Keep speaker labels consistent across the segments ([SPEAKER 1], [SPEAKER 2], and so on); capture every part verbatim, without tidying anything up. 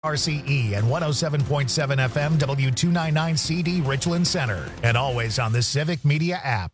[SPEAKER 1] R C E and one oh seven point seven F M W two ninety-nine C D Richland Center. And always on the Civic Media app.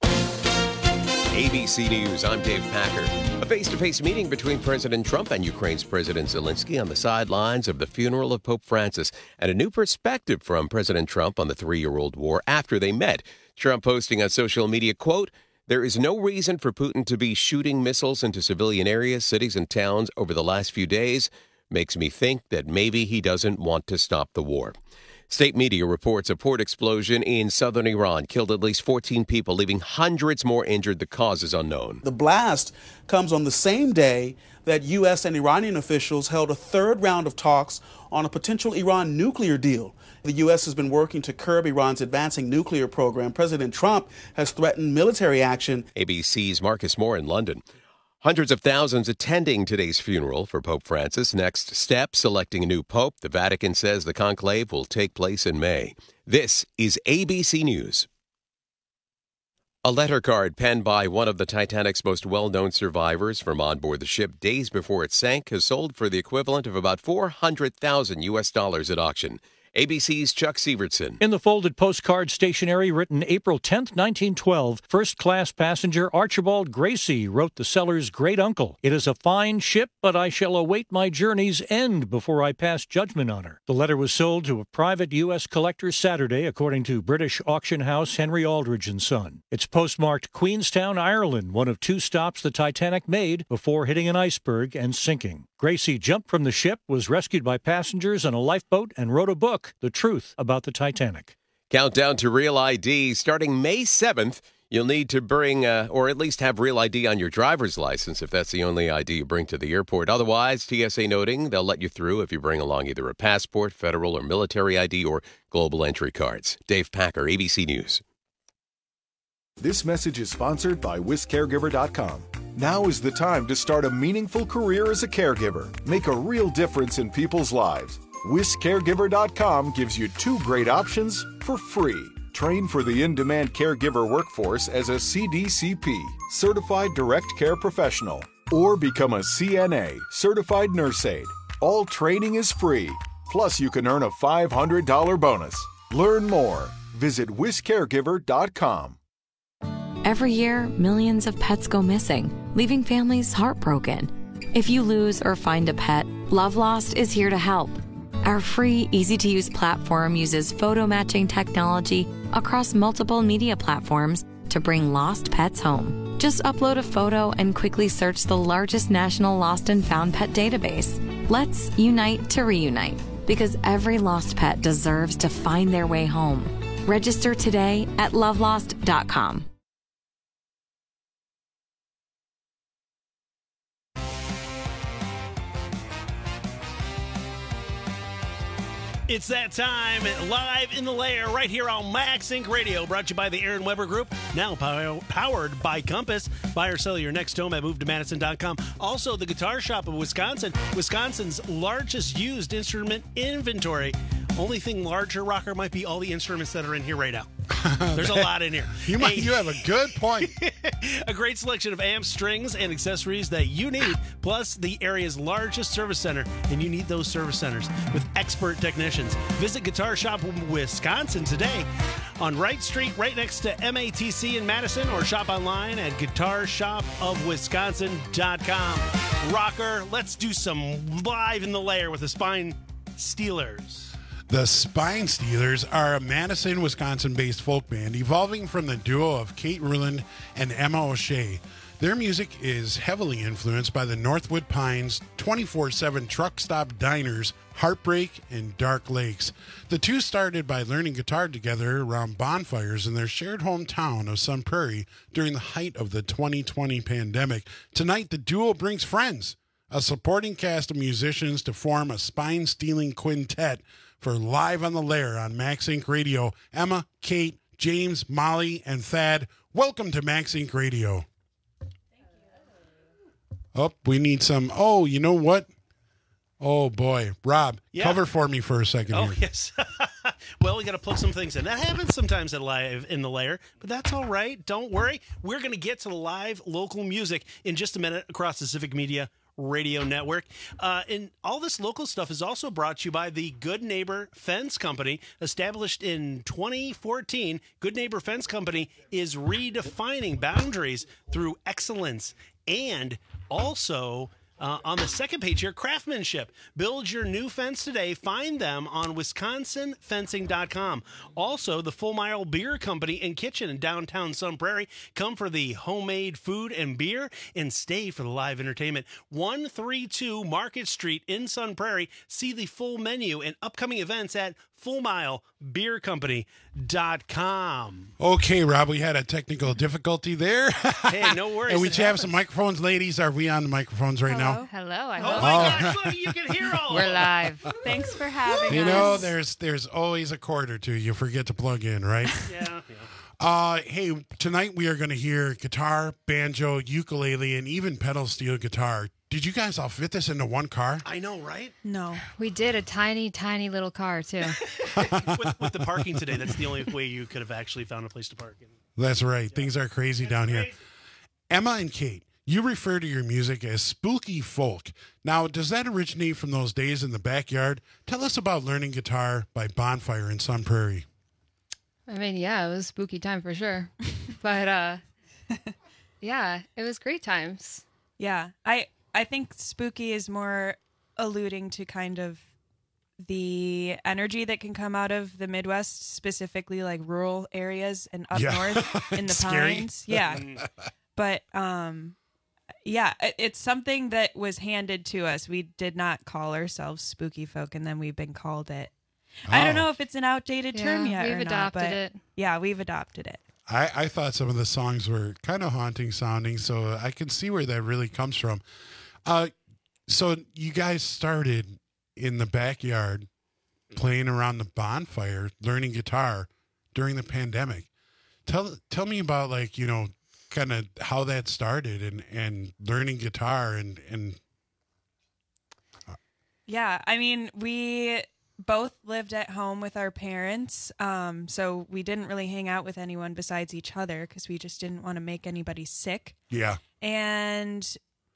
[SPEAKER 2] A B C News, I'm Dave Packer. A face-to-face meeting between President Trump and Ukraine's President Zelensky on the sidelines of the funeral of Pope Francis, and a new perspective from President Trump on the three-year-old war after they met. Trump posting on social media, quote, "There is no reason for Putin to be shooting missiles into civilian areas, cities, and towns over the last few days. Makes me think that maybe he doesn't want to stop the war." State media reports a port explosion in southern Iran killed at least fourteen people, leaving hundreds more injured. The cause is unknown.
[SPEAKER 3] The blast comes on the same day that U S and Iranian officials held a third round of talks on a potential Iran nuclear deal. The U S has been working to curb Iran's advancing nuclear program. President Trump has threatened military action.
[SPEAKER 2] A B C's Marcus Moore in London. Hundreds of thousands attending today's funeral for Pope Francis. Next step, selecting a new pope. The Vatican says the conclave will take place in May. This is A B C News. A letter card penned by one of the Titanic's most well-known survivors from on board the ship days before it sank has sold for the equivalent of about four hundred thousand U S dollars at auction. A B C's Chuck Sievertson.
[SPEAKER 4] In the folded postcard stationery written April tenth, nineteen twelve, first-class passenger Archibald Gracie wrote the seller's great-uncle. "It is a fine ship, but I shall await my journey's end before I pass judgment on her." The letter was sold to a private U S collector Saturday, according to British auction house Henry Aldridge and Son. It's postmarked Queenstown, Ireland, one of two stops the Titanic made before hitting an iceberg and sinking. Gracie jumped from the ship, was rescued by passengers on a lifeboat, and wrote a book, The Truth About the Titanic.
[SPEAKER 2] Countdown to Real I D. Starting May seventh, you'll need to bring, uh, or at least have Real I D on your driver's license if that's the only I D you bring to the airport. Otherwise, T S A noting they'll let you through if you bring along either a passport, federal or military I D, or global entry cards. Dave Packer, A B C News.
[SPEAKER 5] This message is sponsored by Wis Caregiver dot com. Now is the time to start a meaningful career as a caregiver. Make a real difference in people's lives. Wis Caregiver dot com gives you two great options for free. Train for the in-demand caregiver workforce as a C D C P, Certified Direct Care Professional, or become a C N A, Certified Nurse Aide. All training is free. Plus, you can earn a five hundred dollars bonus. Learn more. Visit Wis Caregiver dot com.
[SPEAKER 6] Every year, millions of pets go missing, leaving families heartbroken. If you lose or find a pet, Love Lost is here to help. Our free, easy-to-use platform uses photo matching technology across multiple media platforms to bring lost pets home. Just upload a photo and quickly search the largest national lost and found pet database. Let's unite to reunite, because every lost pet deserves to find their way home. Register today at love lost dot com.
[SPEAKER 7] It's that time, live in the lair, right here on Max Inc Radio, brought to you by the Aaron Weber Group, now pow- powered by Compass. Buy or sell your next home at move to madison dot com. Also, the Guitar Shop of Wisconsin, Wisconsin's largest used instrument inventory. Only thing larger, Rocker, might be all the instruments that are in here right now. There's a lot in here.
[SPEAKER 8] You might. You have a good point.
[SPEAKER 7] A great selection of amps, strings, and accessories that you need, plus the area's largest service center, and you need those service centers with expert technicians. Visit Guitar Shop Wisconsin today on Wright Street, right next to M A T C in Madison, or shop online at guitar shop of wisconsin dot com. Rocker, let's do some live in the lair with the Spine Stealers.
[SPEAKER 8] The Spine Stealers are a Madison, Wisconsin-based folk band evolving from the duo of Kate Ruland and Emma O'Shea. Their music is heavily influenced by the Northwood Pines, twenty-four seven truck stop diners, Heartbreak, and Dark Lakes. The two started by learning guitar together around bonfires in their shared hometown of Sun Prairie during the height of the twenty twenty pandemic. Tonight, the duo brings friends, a supporting cast of musicians, to form a spine-stealing quintet for Live on the Lair on Max Inc Radio. Emma, Kate, James, Molly, and Thad, welcome to Max Inc Radio. Oh, we need some. Oh, you know what? Oh, boy. Rob,
[SPEAKER 7] Yeah.
[SPEAKER 8] cover for me for a second
[SPEAKER 7] Oh,
[SPEAKER 8] here.
[SPEAKER 7] yes. Well, we got to plug some things in. That happens sometimes at Live in the Lair, but that's all right. Don't worry. We're going to get to the live local music in just a minute across the Civic Media Radio Network. Uh, and all this local stuff is also brought to you by the Good Neighbor Fence Company. Established in twenty fourteen, Good Neighbor Fence Company is redefining boundaries through excellence and also... Uh, on the second page here, craftsmanship. Build your new fence today. Find them on wisconsin fencing dot com. Also, the Full Mile Beer Company and Kitchen in downtown Sun Prairie. Come for the homemade food and beer and stay for the live entertainment. one thirty-two Market Street in Sun Prairie. See the full menu and upcoming events at full mile beer company dot com.
[SPEAKER 8] Okay, Rob, we had a technical difficulty there.
[SPEAKER 7] Hey, no worries.
[SPEAKER 8] And we
[SPEAKER 7] it
[SPEAKER 8] have
[SPEAKER 7] happens.
[SPEAKER 8] some microphones. Ladies, are we on the microphones right now?
[SPEAKER 9] Hello, I
[SPEAKER 7] Oh
[SPEAKER 9] hope.
[SPEAKER 7] my
[SPEAKER 8] Oh.
[SPEAKER 7] gosh, look, you can hear all
[SPEAKER 9] We're
[SPEAKER 7] of it.
[SPEAKER 9] live.
[SPEAKER 10] Thanks for having
[SPEAKER 8] You
[SPEAKER 10] us.
[SPEAKER 8] know, there's there's always a chord or two you forget to plug in, right?
[SPEAKER 7] Yeah, yeah.
[SPEAKER 8] Uh, hey, tonight we are going to hear guitar, banjo, ukulele, and even pedal steel guitar. Did you guys all fit this into one car?
[SPEAKER 7] I know, right?
[SPEAKER 10] No.
[SPEAKER 9] We did a tiny, tiny little car, too.
[SPEAKER 7] with, with the parking today, that's the only way you could have actually found a place to park.
[SPEAKER 8] That's right. Things are crazy down here. Emma and Kate, you refer to your music as spooky folk. Now, does that originate from those days in the backyard? Tell us about learning guitar by Bonfire in Sun Prairie.
[SPEAKER 9] I mean, yeah, it was spooky time for sure. But, uh, yeah, it was great times.
[SPEAKER 10] Yeah. I I think spooky is more alluding to kind of the energy that can come out of the Midwest, specifically like rural areas and up
[SPEAKER 8] Yeah.
[SPEAKER 10] north in the
[SPEAKER 8] Scary.
[SPEAKER 10] pines. Yeah. But um yeah, it- it's something that was handed to us. We did not call ourselves spooky folk, and then we've been called it. I don't
[SPEAKER 8] Oh.
[SPEAKER 10] know if it's an outdated term
[SPEAKER 9] Yeah,
[SPEAKER 10] yet
[SPEAKER 9] we've
[SPEAKER 10] or not,
[SPEAKER 9] adopted
[SPEAKER 10] but
[SPEAKER 9] it.
[SPEAKER 10] yeah, we've adopted it.
[SPEAKER 8] I, I thought some of the songs were kind of haunting sounding, so I can see where that really comes from. Uh, so you guys started in the backyard playing around the bonfire, learning guitar during the pandemic. Tell tell me about, like, you know, kind of how that started and, and learning guitar and, and
[SPEAKER 10] Yeah, I mean, we both lived at home with our parents, um, so we didn't really hang out with anyone besides each other because we just didn't want to make anybody sick.
[SPEAKER 8] yeah.
[SPEAKER 10] And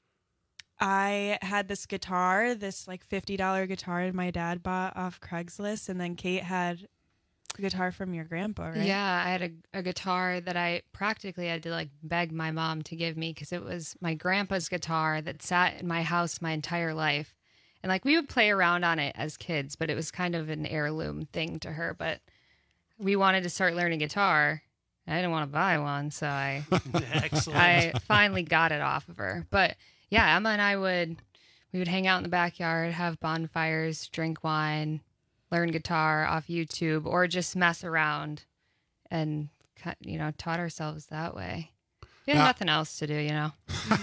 [SPEAKER 10] I had this guitar, this like fifty dollars guitar my dad bought off Craigslist, and then Kate had a guitar from your grandpa, right?
[SPEAKER 9] Yeah, I had a, a guitar that I practically had to like beg my mom to give me because it was my grandpa's guitar that sat in my house my entire life. And like we would play around on it as kids, but it was kind of an heirloom thing to her. But we wanted to start learning guitar. I didn't want to buy one, so I
[SPEAKER 7] Excellent.
[SPEAKER 9] I finally got it off of her. But yeah, Emma and I would we would hang out in the backyard, have bonfires, drink wine, learn guitar off YouTube, or just mess around and, you know, taught ourselves that way. We had
[SPEAKER 8] Now-
[SPEAKER 9] nothing else to do, you know.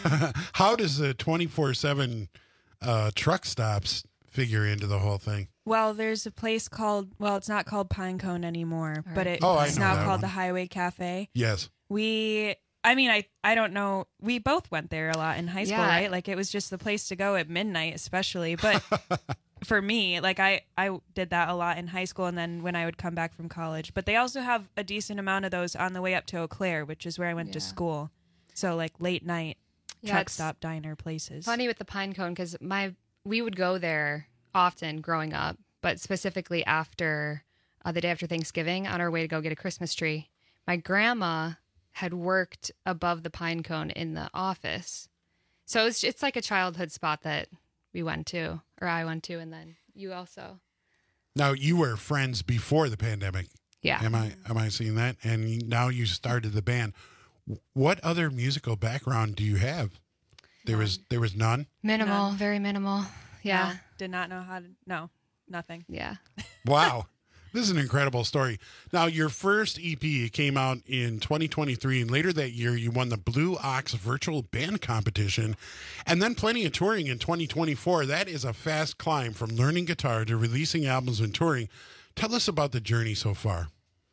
[SPEAKER 8] How does the twenty-four seven uh, truck stops figure into the whole thing?
[SPEAKER 10] Well, there's a place called, well, it's not called Pinecone anymore, but it,
[SPEAKER 8] Oh, I
[SPEAKER 10] it's
[SPEAKER 8] know
[SPEAKER 10] now
[SPEAKER 8] that
[SPEAKER 10] called
[SPEAKER 8] one.
[SPEAKER 10] the Highway Cafe.
[SPEAKER 8] Yes.
[SPEAKER 10] We, I mean, I, I don't know. We both went there a lot in high school,
[SPEAKER 9] Yeah.
[SPEAKER 10] right? Like it was just the place to go at midnight, especially. But for me, like I, I did that a lot in high school, and then when I would come back from college. But they also have a decent amount of those on the way up to Eau Claire, which is where I went to
[SPEAKER 9] Yeah.
[SPEAKER 10] school. So like late night
[SPEAKER 9] Yeah,
[SPEAKER 10] truck
[SPEAKER 9] it's
[SPEAKER 10] stop diner places.
[SPEAKER 9] Funny with the pine cone because my we would go there often growing up, but specifically after uh, the day after Thanksgiving on our way to go get a Christmas tree. My grandma had worked above the pine cone in the office, so it's it's like a childhood spot that we went to, or I went to, and then you also.
[SPEAKER 8] Now, you were friends before the pandemic.
[SPEAKER 9] Yeah.
[SPEAKER 8] Am I am I seeing that? And you- now you started the band. What other musical background do you have? There was there was none.
[SPEAKER 9] Minimal,
[SPEAKER 10] None.
[SPEAKER 9] very minimal. Yeah.
[SPEAKER 10] No, did not know how to. No, nothing.
[SPEAKER 9] Yeah.
[SPEAKER 8] Wow. This is an incredible story. Now, your first E P came out in twenty twenty-three, and later that year, you won the Blue Ox Virtual Band Competition, and then plenty of touring in twenty twenty-four. That is a fast climb from learning guitar to releasing albums and touring. Tell us about the journey so far.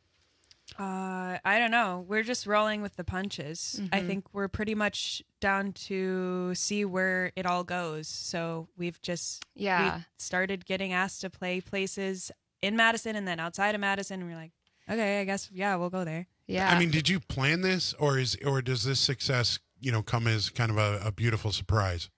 [SPEAKER 10] Uh, I don't know. We're just rolling with the punches. I think we're pretty much down to see where it all goes. So we've just
[SPEAKER 9] Yeah.
[SPEAKER 10] we started getting asked to play places in Madison and then outside of Madison. And we're like, okay, I guess yeah, we'll go there.
[SPEAKER 9] Yeah.
[SPEAKER 8] I mean, did you plan this, or is or does this success, you know, come as kind of a, a beautiful surprise?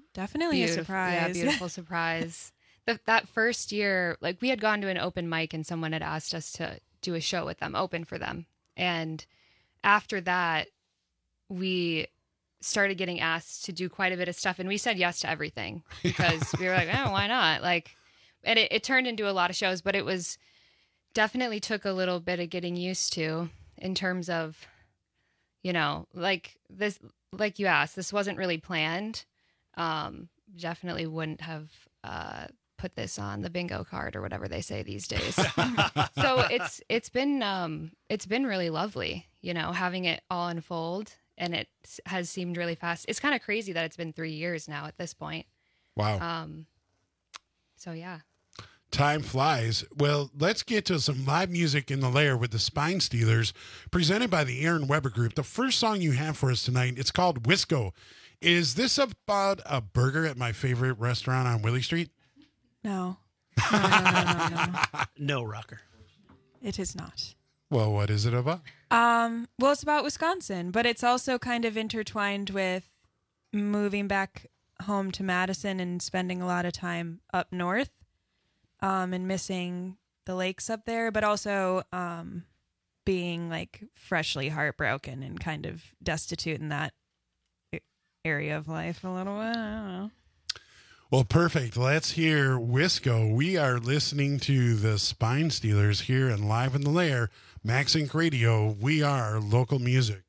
[SPEAKER 10] Definitely a
[SPEAKER 9] beautiful,
[SPEAKER 10] surprise.
[SPEAKER 9] Yeah, beautiful surprise. The, that first year, like we had gone to an open mic and someone had asked us to do a show with them, open for them. And after that, we started getting asked to do quite a bit of stuff. And we said yes to everything because we were like, oh, why not? Like, and it, it turned into a lot of shows, but it was definitely took a little bit of getting used to in terms of, you know, like this, like you asked, this wasn't really planned. Um, definitely wouldn't have, uh, put this on the bingo card or whatever they say these days. So it's it's been um it's been really lovely, you know, having it all unfold, and it has seemed really fast. It's kind of crazy that it's been three years now at this point.
[SPEAKER 8] Wow.
[SPEAKER 9] Um so yeah.
[SPEAKER 8] Time flies. Well, let's get to some live music in the lair with the Spine Stealers, presented by the Aaron Weber Group. The first song you have for us tonight, it's called Wisco. Is this about a burger at my favorite restaurant on Willie Street?
[SPEAKER 10] No. No, no, no, no, no, no.
[SPEAKER 7] No, Rocker.
[SPEAKER 10] It is not.
[SPEAKER 8] Well, what is it about?
[SPEAKER 10] Um, well, it's about Wisconsin, but it's also kind of intertwined with moving back home to Madison and spending a lot of time up north, um, and missing the lakes up there, but also um, being like freshly heartbroken and kind of destitute in that area of life a little bit. I don't know.
[SPEAKER 8] Well, perfect. Let's hear Wisco. We are listening to the Spine Stealers here and Live in the Lair, Max Inc Radio. We are local music.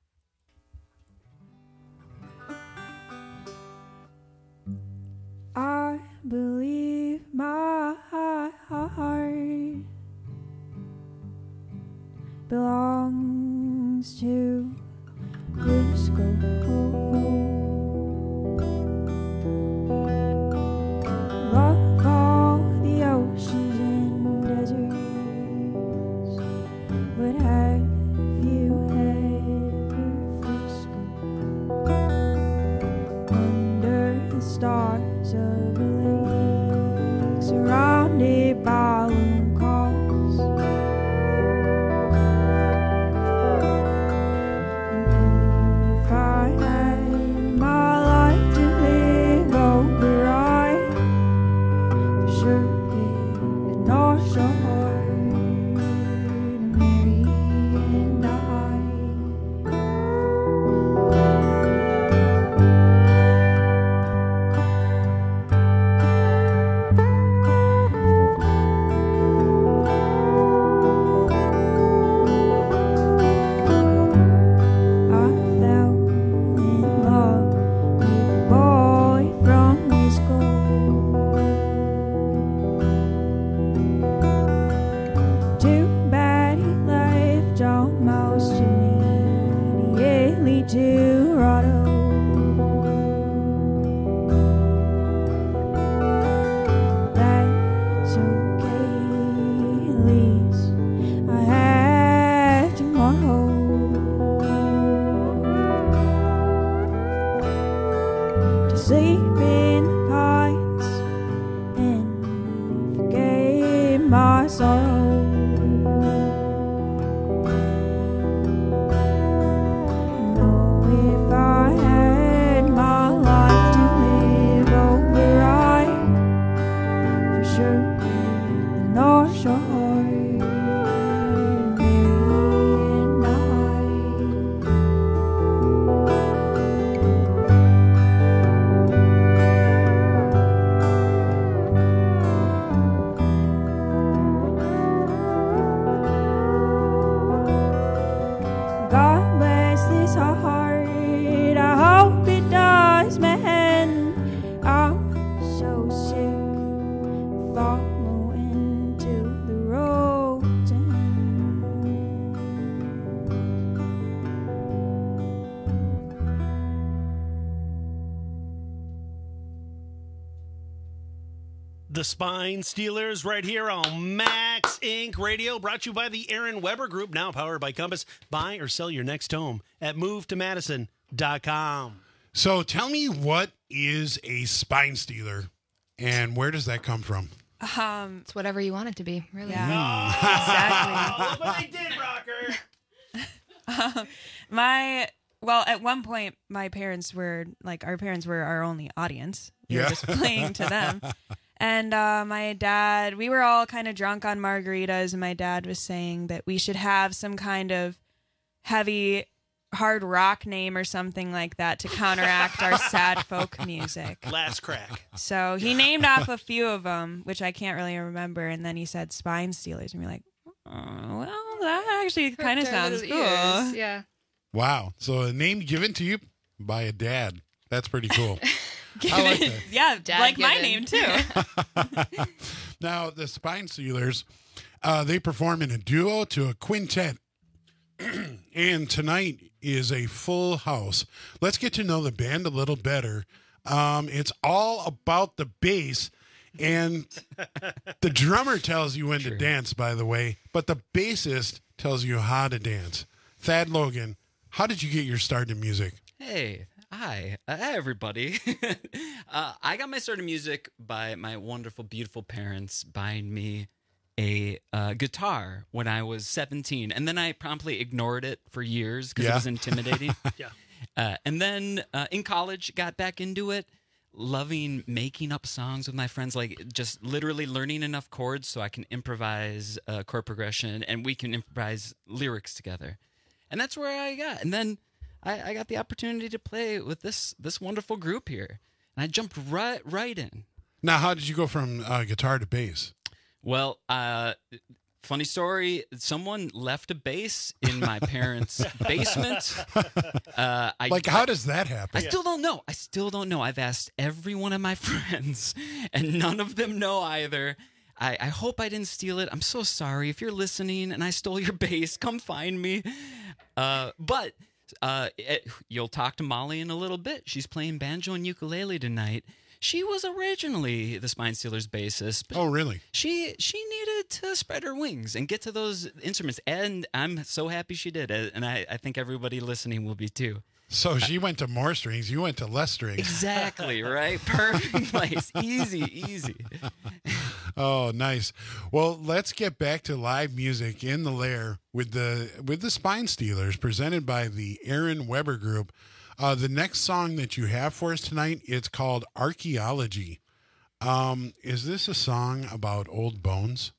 [SPEAKER 11] I believe my heart belongs to Wisco. Love all the oceans and deserts. What have you ever Frisco? Under the stars of a lake, surrounded by lone calls. And if I had my life to live over, I for sure be the North Shore, Mary and I. I fell in love with a boy from Wisco. Too bad he left almost immediately to Rado. That's okay, at least I have tomorrow to sleep in the pines and forget my sorrow. No, if I had my life to live over, I for sure be the North Shore, Mary and I. God bless this heart, I hope it does, man. I'm so sick of following to the road's end.
[SPEAKER 7] The Spine Stealers right here on Max Inc Radio, brought to you by the Aaron Weber Group, now powered by Compass. Buy or sell your next home at move to madison dot com.
[SPEAKER 8] So tell me, what is a Spine Stealer and where does that come from?
[SPEAKER 10] Um,
[SPEAKER 9] It's whatever you want it to be, really.
[SPEAKER 10] Yeah.
[SPEAKER 7] Oh, look what they did, Rocker.
[SPEAKER 10] My Well, at one point, my parents were like, our parents were our only audience. We
[SPEAKER 8] Yeah.
[SPEAKER 10] were just playing to them. And uh, my dad, we were all kind of drunk on margaritas, and my dad was saying that we should have some kind of heavy, hard rock name or something like that to counteract our sad folk music.
[SPEAKER 7] Last crack.
[SPEAKER 10] So he named off a few of them, which I can't really remember, and then he said Spine Stealers, and we're like, oh, well, that actually kind of
[SPEAKER 9] Pricked our
[SPEAKER 10] sounds
[SPEAKER 9] little
[SPEAKER 10] cool.
[SPEAKER 9] ears, Yeah.
[SPEAKER 8] Wow. So a name given to you by a dad. That's pretty cool. I like that.
[SPEAKER 10] Yeah,
[SPEAKER 9] Dad
[SPEAKER 10] like my
[SPEAKER 9] given.
[SPEAKER 10] name too.
[SPEAKER 8] Now, the Spine Stealers, uh, they perform in a duo to a quintet. And tonight is a full house. Let's get to know the band a little better. Um, it's all about the bass. And the drummer tells you when to dance, by the way, but the bassist tells you how to dance. Thad Logan, how did you get your start in music?
[SPEAKER 12] Hey, hi, uh, everybody. uh, I got my start in music by my wonderful, beautiful parents buying me a uh, guitar when I was seventeen. And then I promptly ignored it for years because
[SPEAKER 8] Yeah.
[SPEAKER 12] it was intimidating.
[SPEAKER 7] Yeah.
[SPEAKER 12] Uh, and then uh, in college, got back into it, loving making up songs with my friends, like just literally learning enough chords so I can improvise uh, chord progression and we can improvise lyrics together. And that's where I got. And then I, I got the opportunity to play with this this wonderful group here. And I jumped right right in.
[SPEAKER 8] Now, how did you go from uh, guitar to bass?
[SPEAKER 12] Well, uh, funny story. Someone left a bass in my parents' basement. Uh, I,
[SPEAKER 8] Like, how does that happen?
[SPEAKER 12] I still don't know. I still don't know. I've asked every one of my friends, and none of them know either. I, I hope I didn't steal it. I'm so sorry. If you're listening and I stole your bass, come find me. Uh, but uh, it, you'll talk to Molly in a little bit. She's playing banjo and ukulele tonight. She was originally the Spine Stealers bassist. But
[SPEAKER 8] Oh, really?
[SPEAKER 12] She she needed to spread her wings and get to those instruments, and I'm so happy she did. And I, I think everybody listening will be too.
[SPEAKER 8] So she went to more strings. You went to less strings.
[SPEAKER 12] Exactly, right? Perfect place. Easy, easy.
[SPEAKER 8] Oh, nice. Well, let's get back to live music in the Lair with the with the Spine Stealers, presented by the Aaron Weber Group. Uh, the next song that you have for us tonight, it's called Archaeology. Um, is this a song about old bones?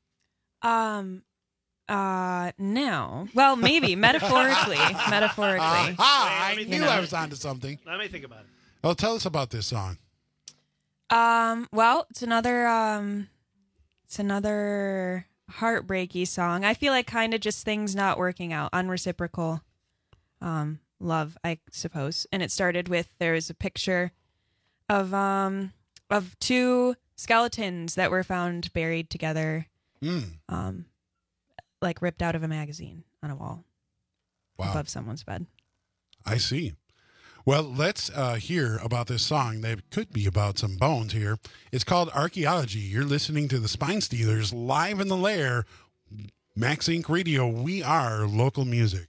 [SPEAKER 10] Um, uh, no. Well, maybe metaphorically. metaphorically.
[SPEAKER 8] Ah, I
[SPEAKER 7] Wait, let me
[SPEAKER 8] knew
[SPEAKER 7] think
[SPEAKER 8] I
[SPEAKER 7] about
[SPEAKER 8] was
[SPEAKER 7] it.
[SPEAKER 8] onto something.
[SPEAKER 7] Let me think about it.
[SPEAKER 8] Well, tell us about this song.
[SPEAKER 10] Um, well, it's another um it's another heartbreaky song. I feel like kind of just things not working out, unreciprocal um love, I suppose. And it started with there was a picture of um of two skeletons that were found buried together,
[SPEAKER 8] Mm,
[SPEAKER 10] um like ripped out of a magazine on a wall
[SPEAKER 8] wow,
[SPEAKER 10] above someone's bed.
[SPEAKER 8] I see. Well, let's uh, hear about this song that could be about some bones here. It's called Archaeology. You're listening to the Spine Stealers live in the Lair. Max Inc Radio, we are local music.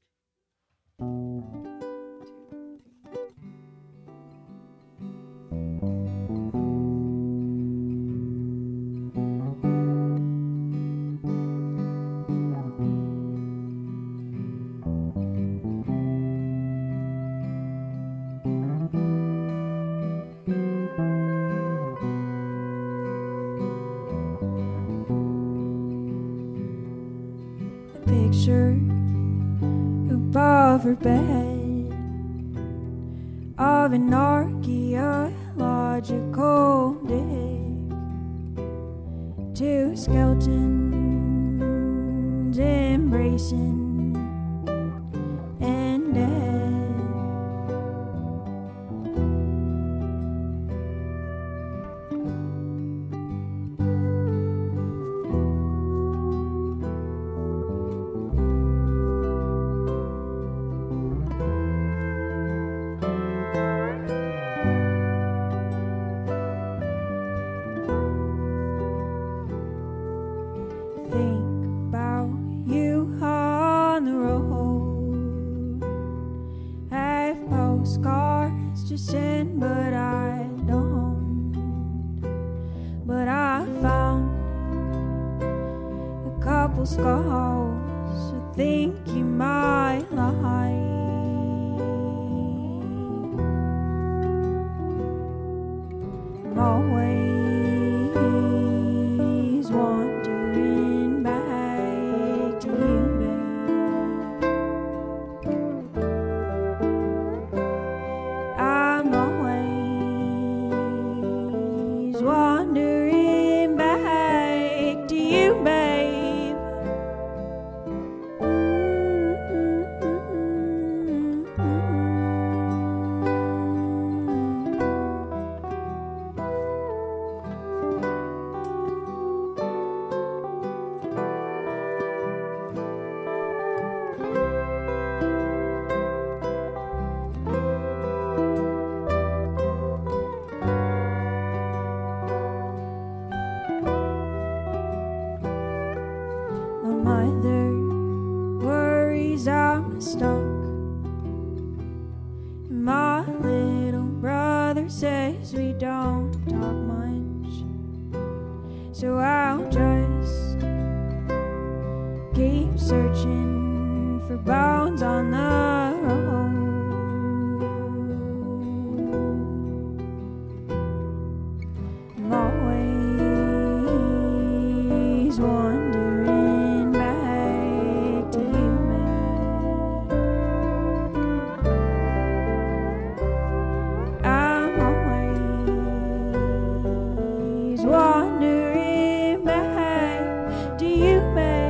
[SPEAKER 11] Picture above her bed of an archaeological dig. Two skeletons embracing and dead. Think about you on the road. Have postcards to send, but I don't. But I found a couple scars I think you might like. stuck. My little brother says we don't talk much, so I'll just keep searching for bounds on the road. I'm always wandering back to you, man. I'm always wandering back to you, man.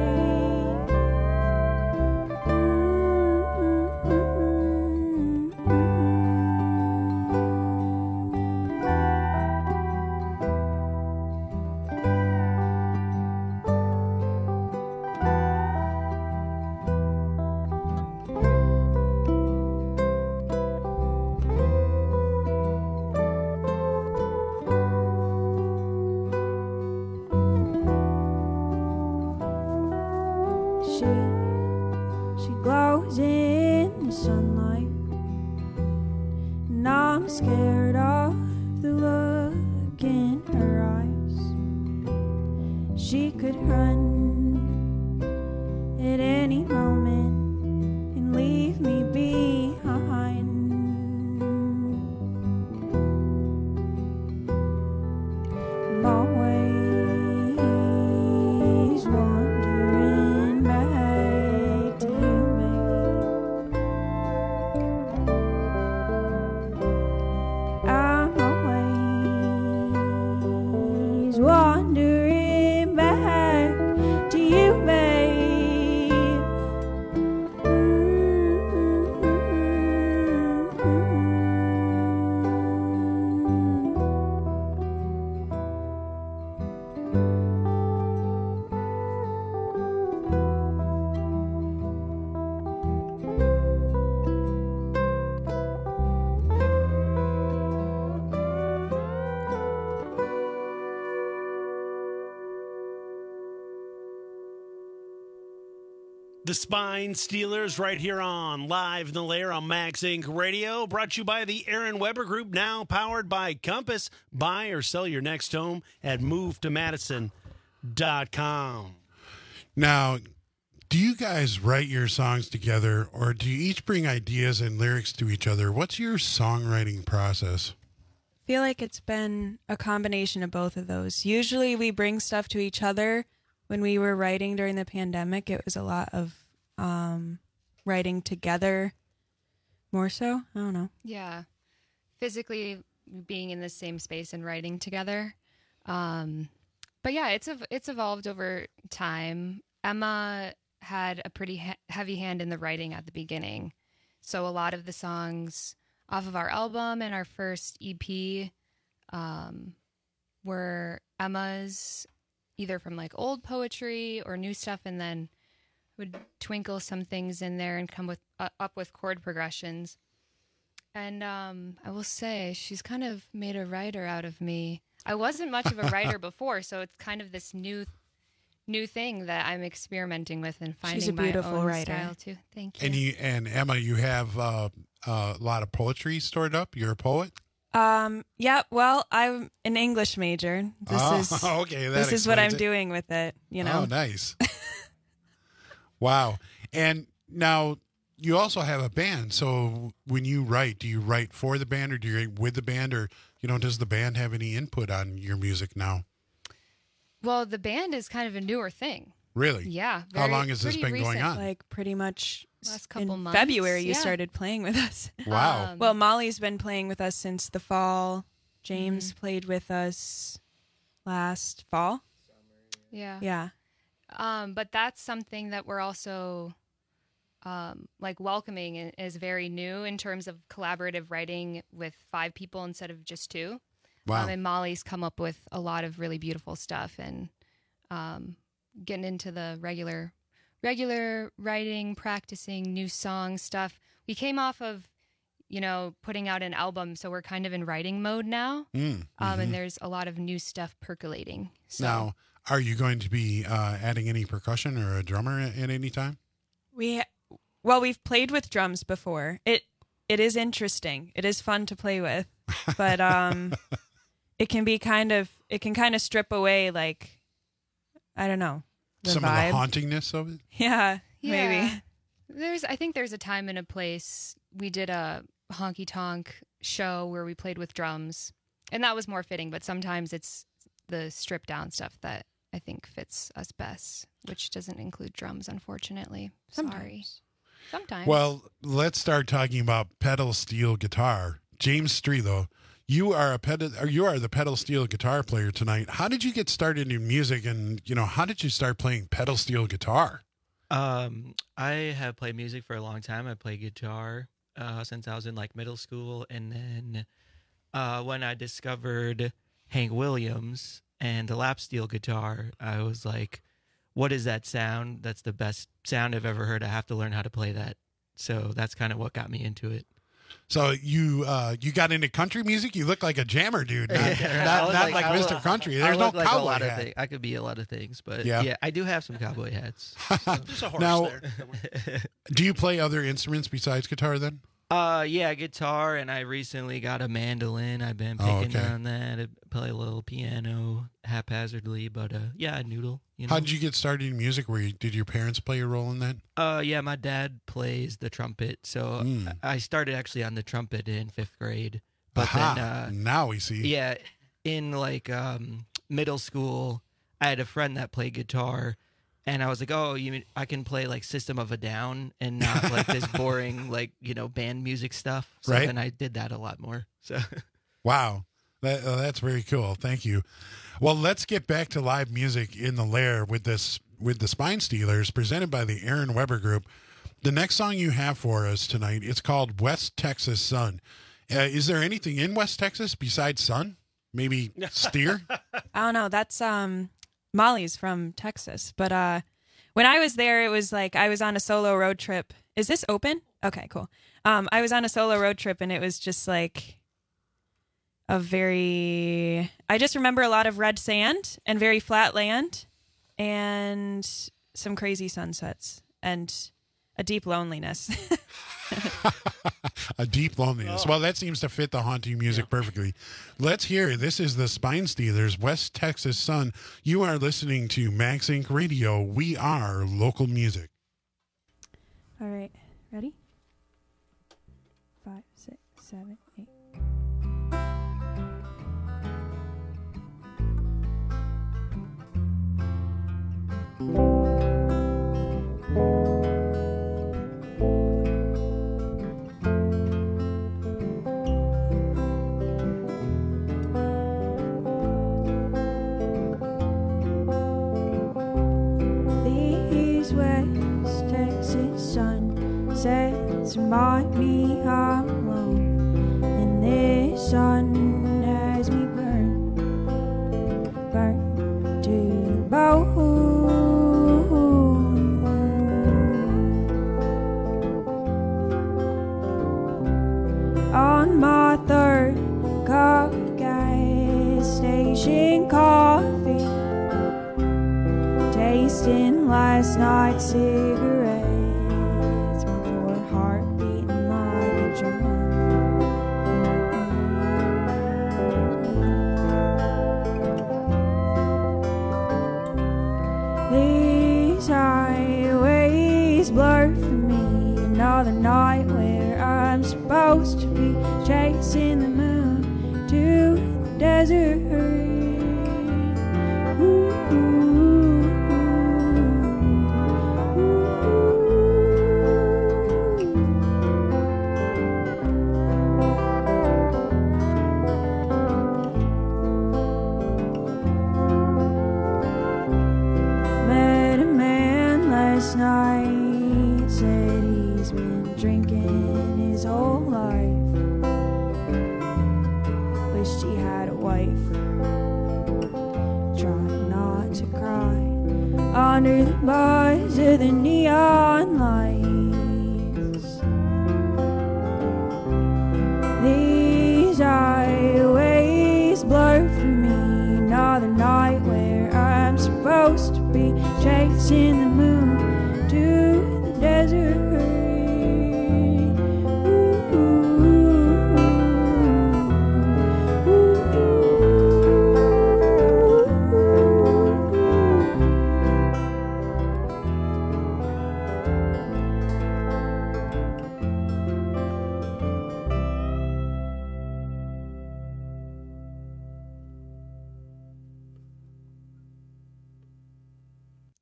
[SPEAKER 11] She, she glows in the sunlight, and I'm scared of the look in her eyes. She could run at any moment and leave me behind. I'm always wandering back to you, babe. I'm always wandering back to you, babe.
[SPEAKER 7] The Spine Stealers right here on Live in the Lair on Max Incorporated. Radio, brought to you by the Aaron Weber Group, now powered by Compass. Buy or sell your next home at move to madison dot com.
[SPEAKER 8] Now, do you guys write your songs together, or do you each bring ideas and lyrics to each other? What's your songwriting process?
[SPEAKER 10] I feel like it's been a combination of both of those. Usually we bring stuff to each other. When we were writing during the pandemic, it was a lot of um, writing together more so. I don't know.
[SPEAKER 9] Yeah. Physically being in the same space and writing together. Um, but yeah, it's ev- it's evolved over time. Emma had a pretty he- heavy hand in the writing at the beginning. So a lot of the songs off of our album and our first E P um, were Emma's, either from like old poetry or new stuff, and then would twinkle some things in there and come with uh, up with chord progressions. And um, I will say she's kind of made a writer out of me. I wasn't much of a writer before, so it's kind of this new new thing that I'm experimenting with and finding
[SPEAKER 10] She's a beautiful
[SPEAKER 9] my own
[SPEAKER 10] writer.
[SPEAKER 9] style too. Thank you.
[SPEAKER 8] And you and Emma, you have uh, a lot of poetry stored up. You're a poet.
[SPEAKER 10] Um. Yeah. Well, I'm an English major. This
[SPEAKER 8] Oh,
[SPEAKER 10] is
[SPEAKER 8] okay, that
[SPEAKER 10] This is what I'm
[SPEAKER 8] explains it.
[SPEAKER 10] doing with it. You know.
[SPEAKER 8] Oh, nice. Wow. And now you also have a band. So when you write, do you write for the band, or do you write with the band, or you know, does the band have any input on your music now?
[SPEAKER 9] Well, the band is kind of a newer thing.
[SPEAKER 8] Really?
[SPEAKER 9] Yeah.
[SPEAKER 8] How
[SPEAKER 9] very-
[SPEAKER 8] long has this
[SPEAKER 9] pretty
[SPEAKER 8] been going
[SPEAKER 9] recent.
[SPEAKER 8] on?
[SPEAKER 10] Like pretty much
[SPEAKER 9] Last couple
[SPEAKER 10] in
[SPEAKER 9] months,
[SPEAKER 10] February, you
[SPEAKER 9] yeah.
[SPEAKER 10] started playing with us.
[SPEAKER 8] Wow.
[SPEAKER 9] Um,
[SPEAKER 10] Well, Molly's been playing with us since the fall. James
[SPEAKER 9] Mm-hmm.
[SPEAKER 10] played with us last fall.
[SPEAKER 9] Yeah.
[SPEAKER 10] Yeah.
[SPEAKER 9] Um, but that's something that we're also um, like welcoming and is very new in terms of collaborative writing with five people instead of just two.
[SPEAKER 8] Wow.
[SPEAKER 9] Um, and Molly's come up with a lot of really beautiful stuff, and um, getting into the regular, regular writing, practicing new song stuff. We came off of, you know, putting out an album, so we're kind of in writing mode now.
[SPEAKER 8] Mm,
[SPEAKER 9] Um,
[SPEAKER 8] mhm.
[SPEAKER 9] and there's a lot of new stuff percolating. So.
[SPEAKER 8] Now, are you going to be uh, adding any percussion or a drummer at, at any time?
[SPEAKER 10] We Well, we've played with drums before. It it is interesting. It is fun to play with, but um, it can be kind of it can kind of strip away, like, I don't know, the
[SPEAKER 8] some
[SPEAKER 10] vibe.
[SPEAKER 8] of the hauntingness of it.
[SPEAKER 10] Yeah,
[SPEAKER 9] Yeah.
[SPEAKER 10] maybe.
[SPEAKER 9] There's, I think there's a time and a place. We did a honky tonk show where we played with drums, and that was more fitting. But sometimes it's the stripped down stuff that I think fits us best, which doesn't include drums, unfortunately. Sorry.
[SPEAKER 10] Sometimes.
[SPEAKER 9] Sometimes.
[SPEAKER 8] Well, let's start talking about pedal steel guitar. James Strelo, you are a pedal, or you are the pedal steel guitar player tonight. How did you get started in music, and you know, how did you start playing pedal steel guitar?
[SPEAKER 13] Um, I have played music for a long time. I played guitar uh, since I was in like middle school, and then uh, when I discovered Hank Williams and the lap steel guitar, I was like, what is that sound? That's the best sound I've ever heard. I have to learn how to play that. So that's kind of what got me into it.
[SPEAKER 8] So you uh, you got into country music? You look like a jammer dude, not,
[SPEAKER 13] I
[SPEAKER 8] not,
[SPEAKER 13] look
[SPEAKER 8] not like,
[SPEAKER 13] I
[SPEAKER 8] Mister
[SPEAKER 13] look-
[SPEAKER 8] Country.
[SPEAKER 13] I
[SPEAKER 8] There's no
[SPEAKER 13] look like a
[SPEAKER 8] cowboy
[SPEAKER 13] lot of
[SPEAKER 8] hat.
[SPEAKER 13] thi- I could be a lot of things, but
[SPEAKER 8] Yeah.
[SPEAKER 13] yeah, I do have some cowboy hats.
[SPEAKER 7] There's a horse
[SPEAKER 8] Now-
[SPEAKER 7] there.
[SPEAKER 8] Do you play other instruments besides guitar then?
[SPEAKER 13] Uh, yeah, guitar, and I recently got a mandolin. I've been
[SPEAKER 8] Oh,
[SPEAKER 13] picking
[SPEAKER 8] okay.
[SPEAKER 13] on that. I play a little piano haphazardly, but uh, yeah, I noodle. You know?
[SPEAKER 8] How did you get started in music? Were you, did your parents play a role in that?
[SPEAKER 13] Uh, yeah, my dad plays the trumpet, so
[SPEAKER 8] Mm.
[SPEAKER 13] I I started actually on the trumpet in fifth grade. But
[SPEAKER 8] Aha,
[SPEAKER 13] then, uh,
[SPEAKER 8] now we see.
[SPEAKER 13] yeah, in like um middle school, I had a friend that played guitar. And I was like, oh, you mean I can play like System of a Down and not like this boring, like, you know, band music stuff. So
[SPEAKER 8] Right.
[SPEAKER 13] then I did that a lot more. So
[SPEAKER 8] Wow. That, uh, that's very cool. Thank you. Well, let's get back to live music in the Lair with this with the Spine Stealers, presented by the Aaron Weber Group. The next song you have for us tonight, it's called West Texas Sun. Uh, is there anything in West Texas besides sun? Maybe steer?
[SPEAKER 10] I don't know. That's um Molly's from Texas, but uh when I was there, it was like I was on a solo road trip. Is this open? Okay, cool. Um, I was on a solo road trip, and it was just like a very. I just remember a lot of red sand and very flat land, and some crazy sunsets and a deep loneliness.
[SPEAKER 8] A deep loneliness. Well, that seems to fit the haunting music perfectly. Let's hear it. This is the Spine Stealers, West Texas Sun. You are listening to Max Inc Radio. We are local music.
[SPEAKER 11] All right, ready? Five, six, seven, eight. These West Texas sunsets remind me I'm alone, and this sun has me burned, burned to the bone. On my third cup of gas station coffee, tasting last night's cigarettes, my poor heart beating like a drum. These highways blur for me, another night where I'm supposed to be chasing the moon to the desert. Ooh, Met a man last night, said he's been drinking his whole life. Wished he had a wife. Trying not to cry under the bars of the neon lights. These highways blur for me, another night where I'm supposed to be chasing the moon to the desert.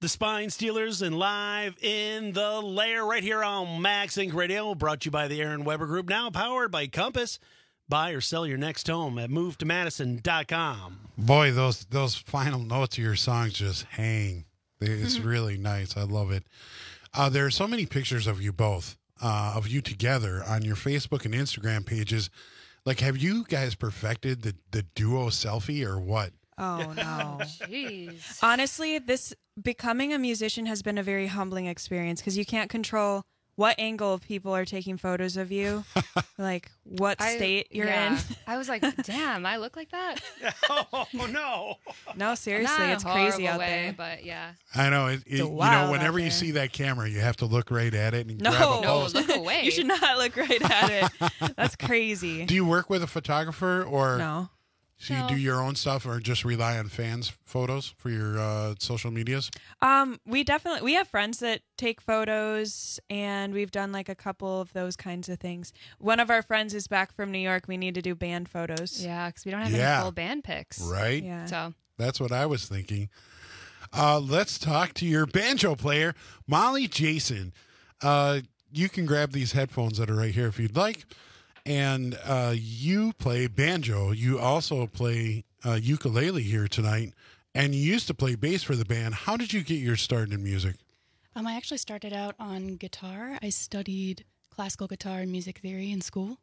[SPEAKER 7] The Spine Stealers and live in the lair right here on Max Inc Radio, brought to you by the Aaron Weber Group, now powered by Compass. Buy or sell your next home at move to madison dot com.
[SPEAKER 8] Boy, those those final notes of your songs just hang. It's really nice. I love it. Uh, there are so many pictures of you both, uh, of you together on your Facebook and Instagram pages. Like, have you guys perfected the, the duo selfie or what?
[SPEAKER 10] Oh, no.
[SPEAKER 9] Jeez.
[SPEAKER 10] Honestly, this becoming a musician has been a very humbling experience because you can't control what angle people are taking photos of you, like what
[SPEAKER 9] I-
[SPEAKER 10] state you're
[SPEAKER 9] yeah.
[SPEAKER 10] in.
[SPEAKER 9] I was like, damn, I look like that?
[SPEAKER 7] Oh, no.
[SPEAKER 10] No, seriously,
[SPEAKER 9] Not in a
[SPEAKER 10] it's crazy
[SPEAKER 9] horrible
[SPEAKER 10] out
[SPEAKER 9] way,
[SPEAKER 10] there.
[SPEAKER 9] But yeah.
[SPEAKER 8] I know. It, it, you know,
[SPEAKER 10] wild
[SPEAKER 8] whenever
[SPEAKER 10] out
[SPEAKER 8] you
[SPEAKER 10] there.
[SPEAKER 8] see that camera, you have to look right at it and
[SPEAKER 10] No,
[SPEAKER 8] grab a
[SPEAKER 10] no,
[SPEAKER 8] pose.
[SPEAKER 9] look away.
[SPEAKER 10] You should not look right at it. That's crazy.
[SPEAKER 8] Do you work with a photographer or
[SPEAKER 10] No.
[SPEAKER 8] so you
[SPEAKER 9] No.
[SPEAKER 8] do your own stuff or just rely on fans' photos for your uh, social medias?
[SPEAKER 10] Um, we definitely we have friends that take photos, and we've done like a couple of those kinds of things. One of our friends is back from New York. We need to do band photos.
[SPEAKER 9] Yeah, because we don't have
[SPEAKER 8] Yeah.
[SPEAKER 9] any full band pics.
[SPEAKER 8] Right?
[SPEAKER 10] Yeah.
[SPEAKER 9] So
[SPEAKER 8] That's what I was thinking. Uh, let's talk to your banjo player, Molly Jason. Uh, you can grab these headphones that are right here if you'd like. And uh, you play banjo. You also play uh, ukulele here tonight. And you used to play bass for the band. How did you get your start in music?
[SPEAKER 14] Um, I actually started out on guitar. I studied classical guitar and music theory in school.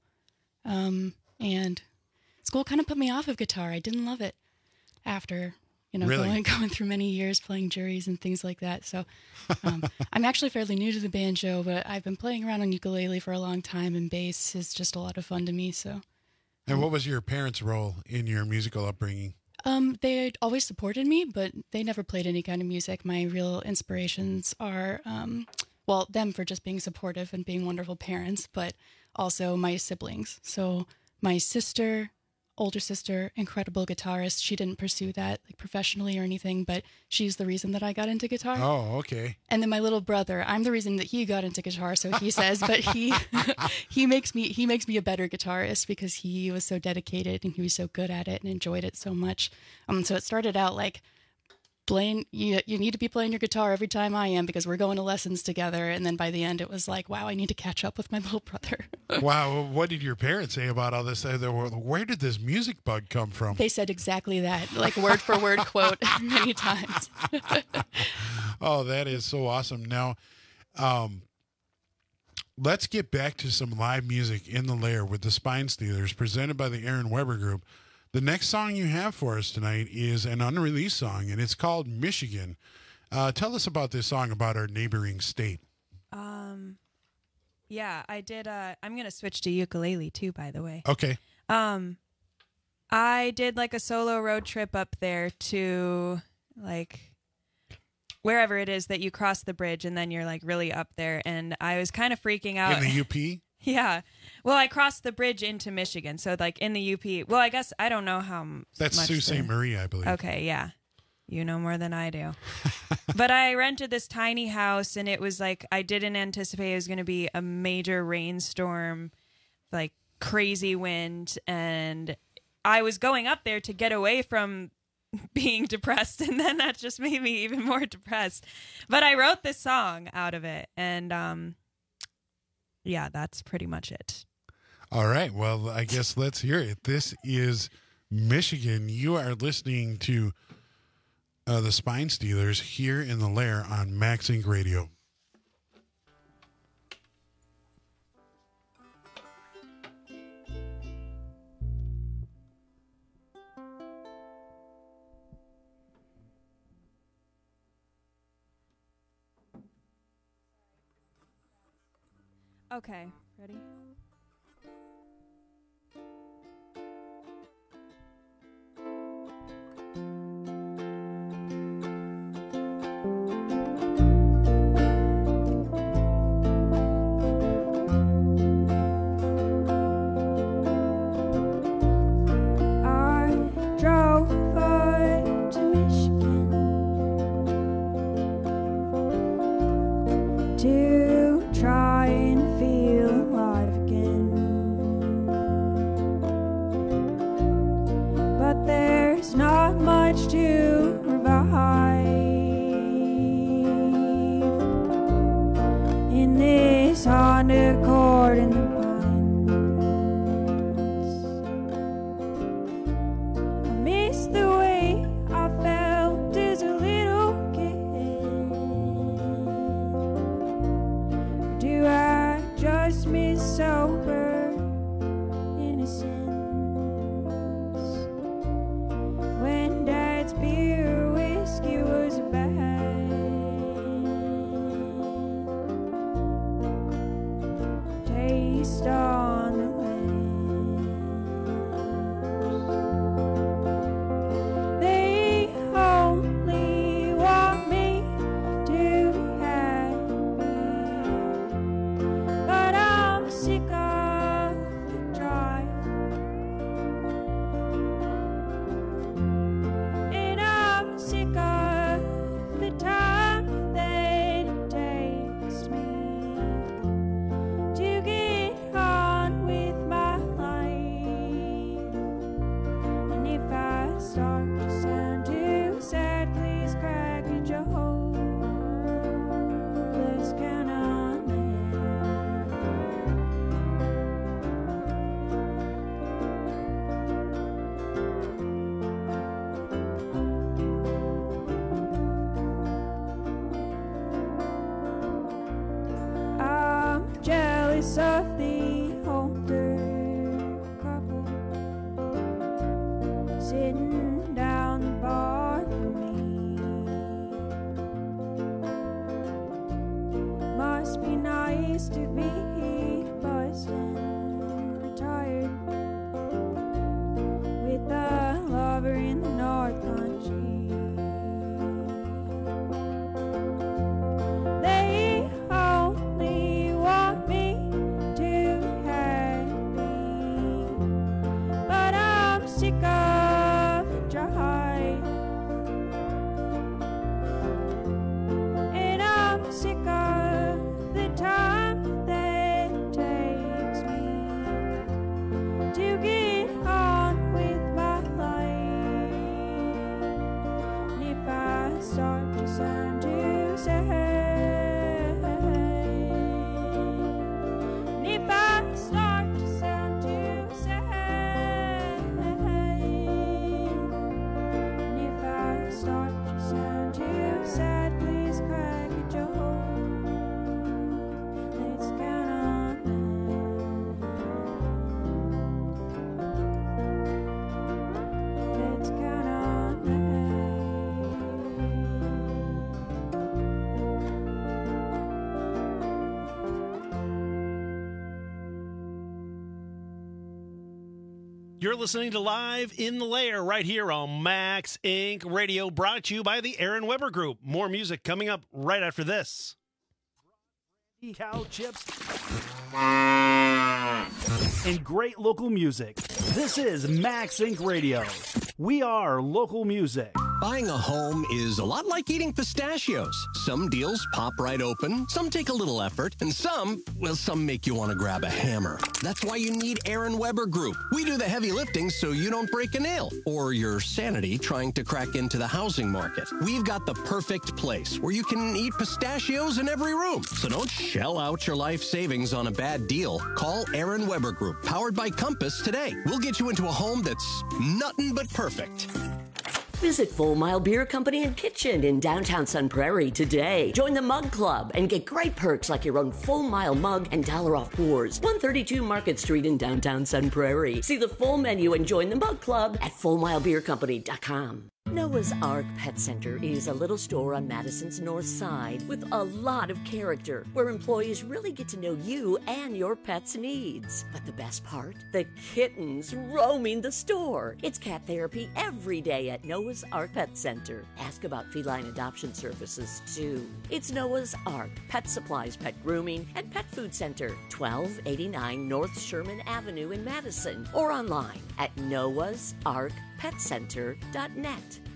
[SPEAKER 14] Um, and school kind of put me off of guitar. I didn't love it after, you know,
[SPEAKER 8] Really?
[SPEAKER 14] going, going through many years playing juries and things like that. So um, I'm actually fairly new to the banjo, but I've been playing around on ukulele for a long time, and bass is just a lot of fun to me. So
[SPEAKER 8] And what was your parents' role in your musical upbringing?
[SPEAKER 14] Um, they had always supported me, but they never played any kind of music. My real inspirations are, um, well, them for just being supportive and being wonderful parents, but also my siblings. So my sister, older sister, incredible guitarist. She didn't pursue that like professionally or anything, but she's the reason that I got into guitar.
[SPEAKER 8] Oh, okay.
[SPEAKER 14] And then my little brother, I'm the reason that he got into guitar, so he says, but he he makes me he makes me a better guitarist because he was so dedicated and he was so good at it and enjoyed it so much. Um, so it started out like playing. You you need to be playing your guitar every time I am because we're going to lessons together. And then by the end, it was like, wow, I need to catch up with my little brother.
[SPEAKER 8] Wow. What did your parents say about all this? Uh, they were, Where did this music bug come from?
[SPEAKER 14] They said exactly that, like word for word quote many times.
[SPEAKER 8] Oh, that is so awesome. Now, um, let's get back to some live music in the lair with the Spine Stealers presented by the Aaron Weber Group. The next song you have for us tonight is an unreleased song, and it's called Michigan. Uh, tell us about this song about our neighboring state.
[SPEAKER 10] Um, yeah, I did. Uh, I'm gonna switch to ukulele too, by the way.
[SPEAKER 8] Okay.
[SPEAKER 10] Um, I did like a solo road trip up there to like wherever it is that you cross the bridge and then you're like really up there. And I was kind of freaking out.
[SPEAKER 8] In the U P?
[SPEAKER 10] Yeah. Well, I crossed the bridge into Michigan. So like in the U P. Well, I guess I don't know how m-
[SPEAKER 8] That's
[SPEAKER 10] much
[SPEAKER 8] Sault Ste.
[SPEAKER 10] the-
[SPEAKER 8] Marie, I believe.
[SPEAKER 10] Okay. Yeah. You know more than I do. But I rented this tiny house and it was like, I didn't anticipate it was going to be a major rainstorm, like crazy wind. And I was going up there to get away from being depressed. And then that just made me even more depressed. But I wrote this song out of it. And, um, yeah, that's pretty much it.
[SPEAKER 8] All right. Well, I guess let's hear it. This is Michigan. You are listening to uh, the Spine Stealers here in the lair on Max Inc Radio.
[SPEAKER 10] Okay, ready?
[SPEAKER 11] I drove up to Michigan to try and feel alive again. But there's not much to revive. find a chord in the pines. I miss the way I felt as a little kid. Do I just miss sober innocence? When Dad's beer whiskey was bad. Taste on the lips. They only want me to be happy, but I'm sick of the drive, and I'm sick of the time that it takes me to get on with my life. And if I start to sound too sad, please crack a joke. Let's count on that. I'm jealous of the older couple sitting down the bar for me. Must be nice to be buzzed and retired with a lover in the North Country. They only want me to be happy, but I'm sick of the drive, and I'm sick of the time that it takes me to get on with my life. And if I start to sound too sad, and if I start to sound too sad, and if I start to sound too sad, please crack a joke. Let's count on that. Let's count on
[SPEAKER 7] You're listening to Live in the Lair right here on Max Incorporated. Radio, brought to you by the Aaron Weber Group. More music coming up right after this.
[SPEAKER 15] Cow chips and great local music. This is Max Incorporated. Radio. We are local music.
[SPEAKER 2] Buying a home is a lot like eating pistachios. Some deals pop right open, some take a little effort, and some, well, some make you want to grab a hammer. That's why you need Aaron Weber Group. We do the heavy lifting so you don't break a nail or your sanity trying to crack into the housing market. We've got the perfect place where you can eat pistachios in every room. So don't shell out your life savings on a bad deal. Call Aaron Weber Group, powered by Compass, today. We'll get you into a home that's nothing but perfect.
[SPEAKER 16] Visit Full Mile Beer Company and Kitchen in downtown Sun Prairie today. Join the Mug Club and get great perks like your own Full Mile mug and dollar off pours. one thirty-two Market Street in downtown Sun Prairie. See the full menu and join the Mug Club at full mile beer company dot com. Noah's Ark Pet Center is a little store on Madison's north side with a lot of character, where employees really get to know you and your pet's needs. But the best part? The kittens roaming the store. It's cat therapy every day at Noah's Ark Pet Center. Ask about feline adoption services, too. It's Noah's Ark Pet Supplies, Pet Grooming, and Pet Food Center, twelve eighty-nine North Sherman Avenue in Madison, or online at noahs ark pet center dot net.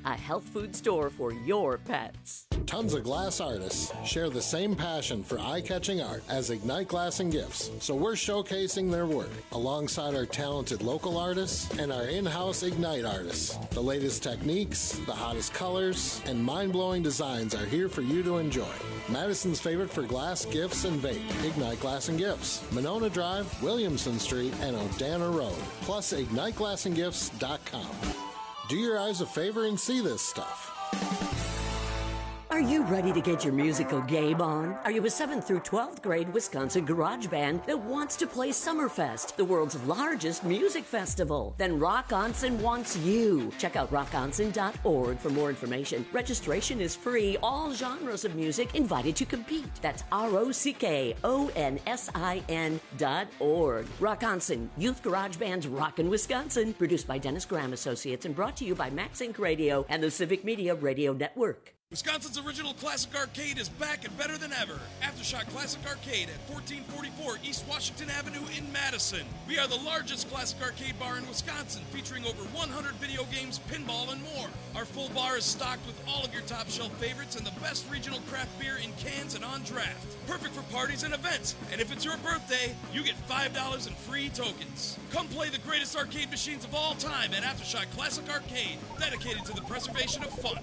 [SPEAKER 16] a health food store for your pets.
[SPEAKER 17] Tons of glass artists share the same passion for eye-catching art as Ignite Glass and Gifts, so we're showcasing their work alongside our talented local artists and our in-house Ignite artists. The latest techniques, the hottest colors, and mind-blowing designs are here for you to enjoy. Madison's favorite for glass, gifts, and vape, Ignite Glass and Gifts, Monona Drive, Williamson Street, and O'Dana Road, plus ignite glass and gifts dot com. Do your eyes a favor and see this stuff.
[SPEAKER 16] Are you ready to get your musical game on? Are you a seventh through twelfth grade Wisconsin garage band that wants to play Summerfest, the world's largest music festival? Then Rock Onsen wants you. Check out rock onsen dot org for more information. Registration is free. All genres of music invited to compete. That's R O C K O N S I N dot org. Rock Onsen, Youth Garage Band's Rockin' Wisconsin. Produced by Dennis Graham Associates and brought to you by Max Inc Radio and the Civic Media Radio Network.
[SPEAKER 18] Wisconsin's original classic arcade is back and better than ever. Aftershock Classic Arcade at fourteen forty-four East Washington Avenue in Madison. We are the largest classic arcade bar in Wisconsin, featuring over one hundred video games, pinball, and more. Our full bar is stocked with all of your top shelf favorites and the best regional craft beer in cans and on draft. Perfect for parties and events. And if it's your birthday, you get five dollars in free tokens. Come play the greatest arcade machines of all time at Aftershock Classic Arcade, dedicated to the preservation of fun.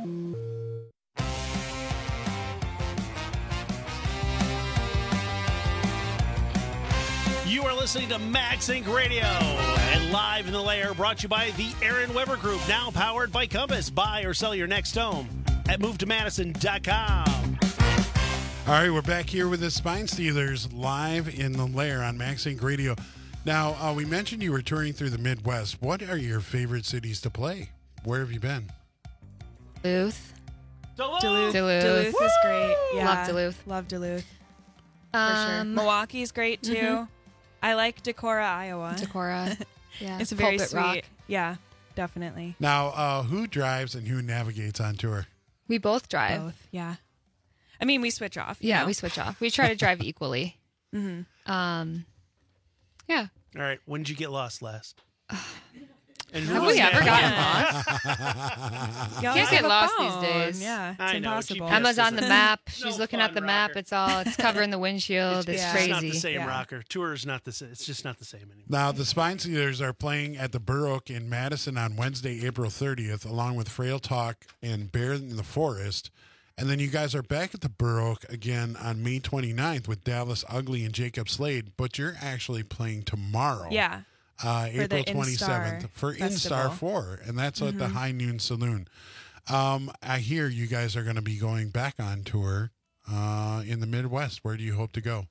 [SPEAKER 7] You are listening to Max Inc Radio and Live in the Lair, brought to you by the Aaron Weber Group, now powered by Compass. Buy or sell your next home at move to madison dot com.
[SPEAKER 8] All right, we're back here with the Spine Stealers live in the Lair on Max Inc Radio. Now, uh, we mentioned you were touring through the Midwest. What are your favorite cities to play? Where have you been?
[SPEAKER 9] Duluth.
[SPEAKER 10] Duluth.
[SPEAKER 9] Duluth.
[SPEAKER 10] Duluth is great. Yeah.
[SPEAKER 9] Love Duluth.
[SPEAKER 10] Love Duluth. For
[SPEAKER 9] Um,
[SPEAKER 10] sure. Milwaukee's great too.
[SPEAKER 9] Mhm.
[SPEAKER 10] I like Decorah, Iowa.
[SPEAKER 9] Decorah. Yeah.
[SPEAKER 10] It's very
[SPEAKER 9] Pulpit
[SPEAKER 10] sweet.
[SPEAKER 9] Rock.
[SPEAKER 10] Yeah, definitely.
[SPEAKER 8] Now, uh, who drives and who navigates on tour?
[SPEAKER 9] We both drive.
[SPEAKER 10] Both, yeah. I mean, we switch off. you
[SPEAKER 9] Yeah,
[SPEAKER 10] know?
[SPEAKER 9] we switch off. We try to drive equally.
[SPEAKER 10] Mm-hmm.
[SPEAKER 9] Um, yeah.
[SPEAKER 7] All right, when did you get lost last? And
[SPEAKER 9] Have
[SPEAKER 7] was
[SPEAKER 9] we ever
[SPEAKER 7] that?
[SPEAKER 9] gotten lost?
[SPEAKER 10] Y'all
[SPEAKER 9] Can't
[SPEAKER 10] have
[SPEAKER 9] get
[SPEAKER 10] a
[SPEAKER 9] lost
[SPEAKER 10] phone.
[SPEAKER 9] these days.
[SPEAKER 10] Yeah, it's
[SPEAKER 7] I know,
[SPEAKER 10] impossible.
[SPEAKER 7] G P S
[SPEAKER 9] Emma's on the
[SPEAKER 7] isn't-
[SPEAKER 9] map.
[SPEAKER 7] No
[SPEAKER 9] She's looking
[SPEAKER 7] fun,
[SPEAKER 9] at the map.
[SPEAKER 7] Rocker.
[SPEAKER 9] It's all. It's covering the windshield. It's,
[SPEAKER 10] Yeah.
[SPEAKER 9] crazy.
[SPEAKER 7] It's not the same,
[SPEAKER 10] Yeah.
[SPEAKER 7] Rocker. Tour is not the same. It's just not the same anymore.
[SPEAKER 8] Now, the Spine Stealers are playing at the Burr Oak in Madison on Wednesday, April thirtieth, along with Frail Talk and Bear in the Forest. And then you guys are back at the Burr Oak again on May twenty-ninth with Dallas Ugly and Jacob Slade, but you're actually playing tomorrow.
[SPEAKER 10] Yeah.
[SPEAKER 8] Uh,
[SPEAKER 10] For the
[SPEAKER 8] April twenty-seventh
[SPEAKER 10] Instar
[SPEAKER 8] for Instar
[SPEAKER 10] Festival.
[SPEAKER 8] four, and that's at the
[SPEAKER 10] Mhm.
[SPEAKER 8] High Noon Saloon. Um, I hear you guys are going to be going back on tour uh, in the Midwest. Where do you hope to go?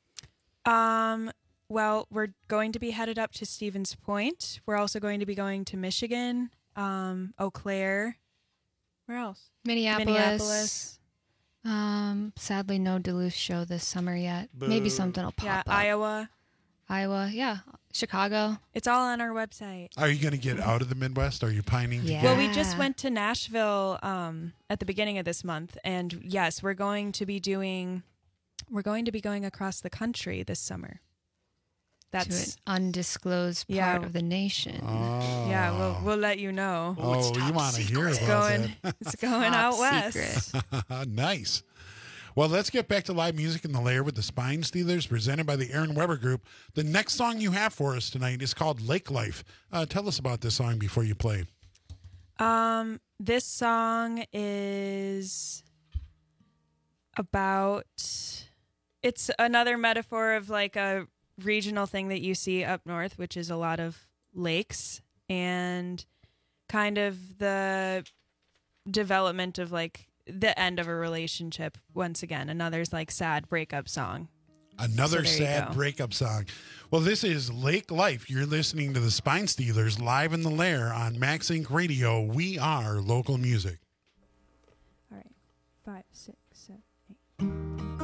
[SPEAKER 10] Um. Well, we're going to be headed up to Stevens Point. We're also going to be going to Michigan, um, Eau Claire. Where else?
[SPEAKER 9] Minneapolis.
[SPEAKER 10] Minneapolis.
[SPEAKER 9] Um, sadly, no Duluth show this summer yet. Maybe
[SPEAKER 10] Boo.
[SPEAKER 9] something will pop
[SPEAKER 10] Yeah,
[SPEAKER 9] up.
[SPEAKER 10] Iowa.
[SPEAKER 9] Iowa, yeah. Chicago.
[SPEAKER 10] It's all on our website.
[SPEAKER 8] Are you going to get out of the Midwest? Are you pining to
[SPEAKER 9] Yeah.
[SPEAKER 8] get?
[SPEAKER 10] Well, we just went to Nashville um, at the beginning of this month, and yes, we're going to be doing. We're going to be going across the country this summer. That's
[SPEAKER 9] to an undisclosed part
[SPEAKER 10] Yeah.
[SPEAKER 9] of the nation.
[SPEAKER 8] Oh.
[SPEAKER 10] yeah. We'll we'll let you know.
[SPEAKER 8] Oh, you want to hear
[SPEAKER 10] It's
[SPEAKER 8] about
[SPEAKER 10] going. It's going
[SPEAKER 9] Top
[SPEAKER 10] out west.
[SPEAKER 9] secret.
[SPEAKER 8] Nice. Well, let's get back to live music in the Lair with the Spine Stealers, presented by the Aaron Weber Group. The next song you have for us tonight is called Lake Life. Uh, tell us about this song before you play.
[SPEAKER 10] Um, this song is about. It's another metaphor of like a regional thing that you see up north, which is a lot of lakes and kind of the development of like the end of a relationship. Once again, another's like sad breakup song.
[SPEAKER 8] Another
[SPEAKER 10] So there you
[SPEAKER 8] sad
[SPEAKER 10] go.
[SPEAKER 8] breakup song. Well, this is Lake Life. You're listening to the Spine Stealers live in the Lair on Max Inc Radio. We are local music.
[SPEAKER 10] All right, five, six, seven, eight.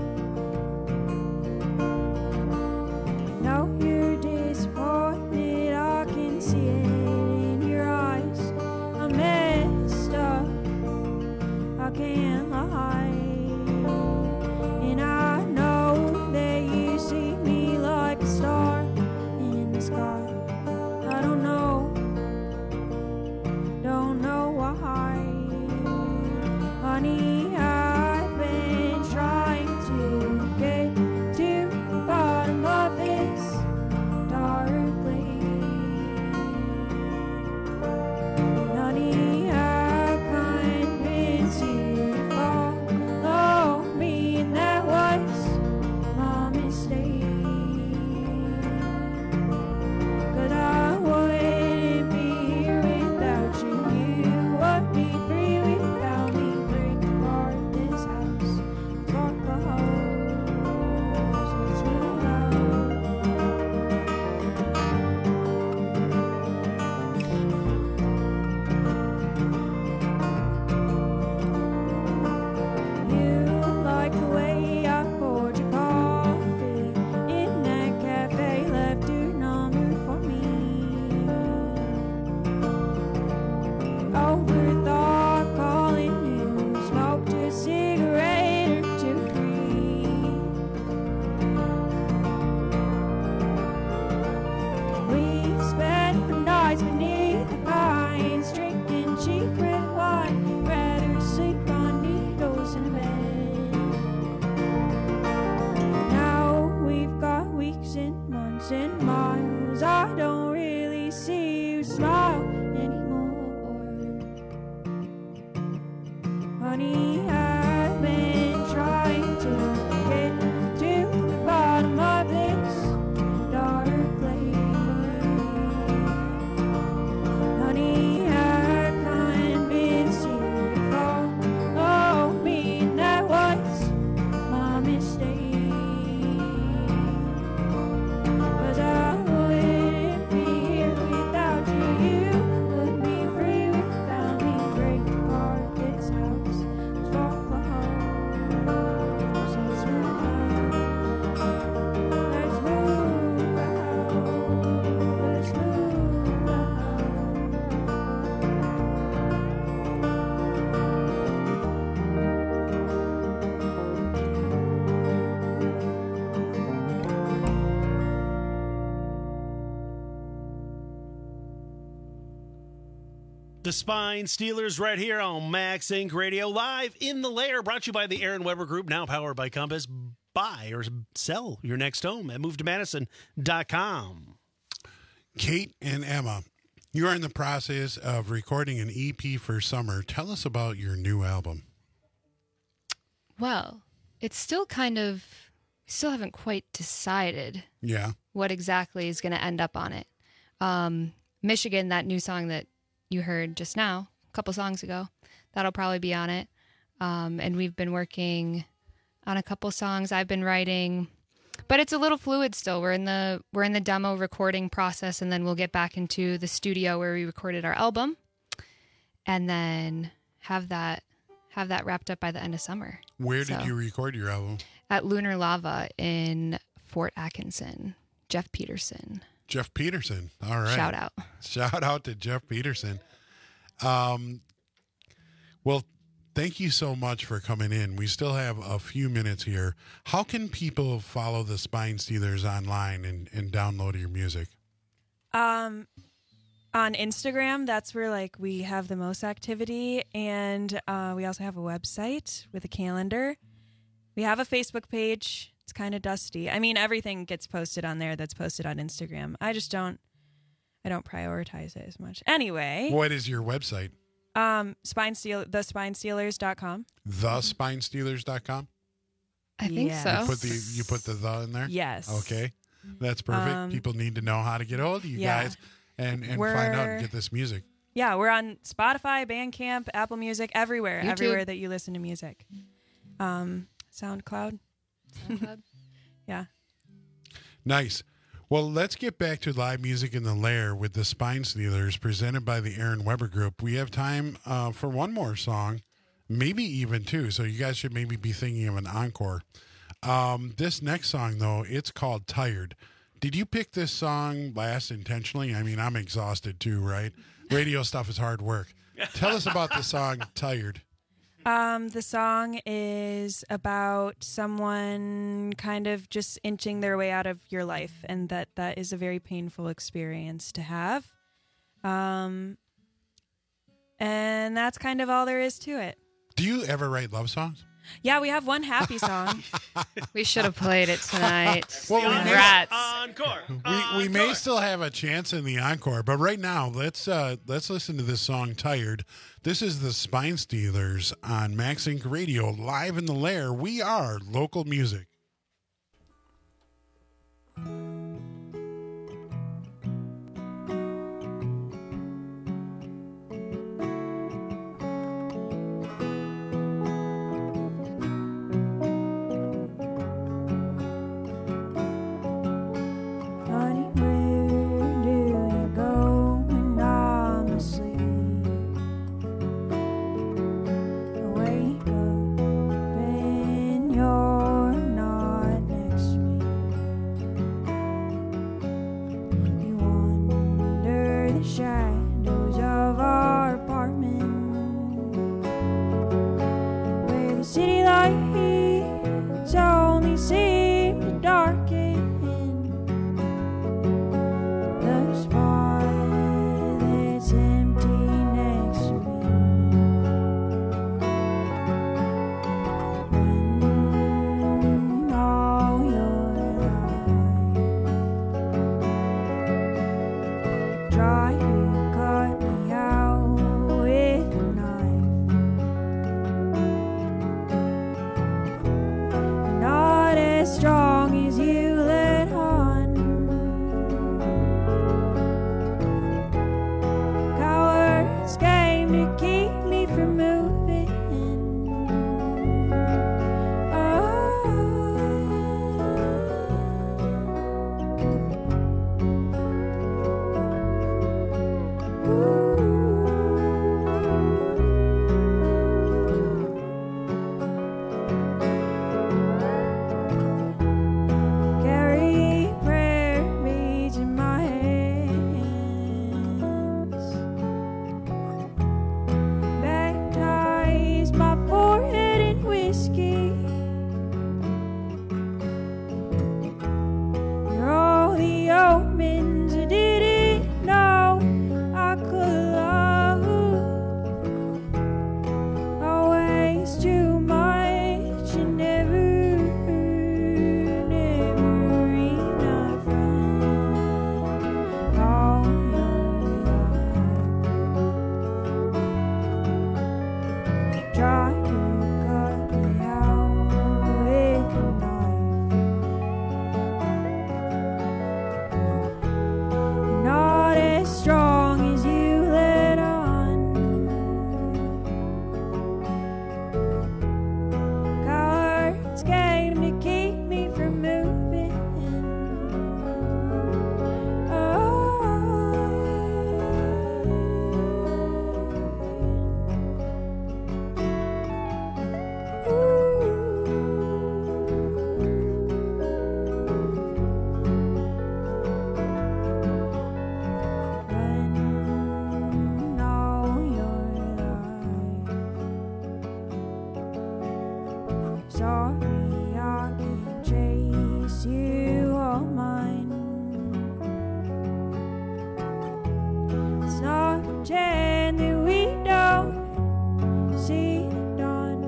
[SPEAKER 11] Now you're disappointed. Honey, I've been trying to get to the bottom of this dark place. Honey, I convinced you to follow me, and that was my mistake. 'Cause I wouldn't be here without you. You would be free without me. Break apart this house, walk the houses without. You like the way I poured your coffee in that cafe, left your number for me. Overthought calling you, smoked a cigarette or two, three. We spent the nights beneath the pines, drinking cheap red wine. Rather sleep on needles in a bed. Now we've got weeks and months and miles. I don't really see you smile anymore. Honey, I've been trying to get to the bottom of this dark place. Honey, I convinced you to follow me, and that was my mistake. 'Cause I wouldn't be here without you. You would be free without me. Break apart this house, walk the halls, let's move out. Let's move out. Let's move out.
[SPEAKER 7] The Spine Steelers right here on Max Inc Radio, live in the lair, brought to you by the Aaron Weber Group, now powered by Compass. Buy or sell your next home at move to madison dot com.
[SPEAKER 8] Kate and Emma, you are in the process of recording an E P for summer. Tell us about your new album.
[SPEAKER 9] Well, it's still kind of, still haven't quite decided
[SPEAKER 8] Yeah.
[SPEAKER 9] what exactly is going to end up on it. Um, Michigan, that new song that you heard just now, a couple songs ago, that'll probably be on it. Um, and we've been working on a couple songs I've been writing, but it's a little fluid still. We're in the we're in the demo recording process, and then we'll get back into the studio where we recorded our album, and then have that have that wrapped up by the end of summer.
[SPEAKER 8] Where
[SPEAKER 9] So,
[SPEAKER 8] did you record your album?
[SPEAKER 9] At Lunar Lava in Fort Atkinson. Jeff Peterson.
[SPEAKER 8] Jeff Peterson. All right.
[SPEAKER 9] Shout out.
[SPEAKER 8] Shout out to Jeff Peterson. Um, well, thank you so much for coming in. We still have a few minutes here. How can people follow the Spine Steelers online and, and download your music?
[SPEAKER 10] Um, on Instagram, that's where like we have the most activity, and uh, we also have a website with a calendar. We have a Facebook page. It's kind of dusty. I mean, everything gets posted on there that's posted on Instagram. I just don't, I don't prioritize it as much. Anyway,
[SPEAKER 8] What is your website?
[SPEAKER 10] um, Spine Steel, the spine steelers dot com.
[SPEAKER 8] the spine steelers dot com?
[SPEAKER 9] I think
[SPEAKER 10] Yes.
[SPEAKER 9] so.
[SPEAKER 8] You put the you put the the in there?
[SPEAKER 10] Yes.
[SPEAKER 8] Okay. That's perfect.
[SPEAKER 10] Um,
[SPEAKER 8] People need to know how to get hold of you
[SPEAKER 10] yeah.
[SPEAKER 8] guys and, and find out
[SPEAKER 10] We're-
[SPEAKER 8] and get this music.
[SPEAKER 10] Yeah, we're on Spotify, Bandcamp, Apple Music, everywhere,
[SPEAKER 9] YouTube.
[SPEAKER 10] everywhere that you listen to music. Um, SoundCloud.
[SPEAKER 9] SoundCloud.
[SPEAKER 10] Yeah.
[SPEAKER 8] Nice. Well, let's get back to live music in the lair with the Spine Steelers presented by the Aaron Weber Group. We have time uh, for one more song, maybe even two. So you guys should maybe be thinking of an encore. Um, this next song, though, it's called Tired. Did you pick this song last intentionally? I mean, I'm exhausted too, right? Radio stuff is hard work. Tell us about the song Tired.
[SPEAKER 10] Um, the song is about someone kind of just inching their way out of your life, and that that is a very painful experience to have. Um, and that's kind of all there is to it.
[SPEAKER 8] Do you ever write love songs?
[SPEAKER 10] Yeah, we have one happy song.
[SPEAKER 9] We should have played it tonight.
[SPEAKER 8] Well, we may-
[SPEAKER 9] Congrats.
[SPEAKER 7] Encore.
[SPEAKER 8] We, we may still have a chance in the encore, but right now let's uh, let's listen to this song "Tired." This is the Spine Stealers on Max Inc Radio, live in the lair. We are local music.
[SPEAKER 11] Honey, where do you go when I'm asleep? I wake up and you're not next to me. You wander the shadows of our apartment, where the city lights only seem to darken the spot that's empty next to me. When all your life try to cut me out with a knife, not as strong as you let on. Cowards came to keep me from moving. Carry prayer beads in my hands, baptize my forehead in whiskey. You're all the omens I didn't know I could love. Always too much and never, never enough. All your life try to cut me out with a knife. You're not as strong as you let on. Cowards came to keep me from moving. When all your life, sorry I can't chase you all mine. Let's not pretend that we don't see the dawn.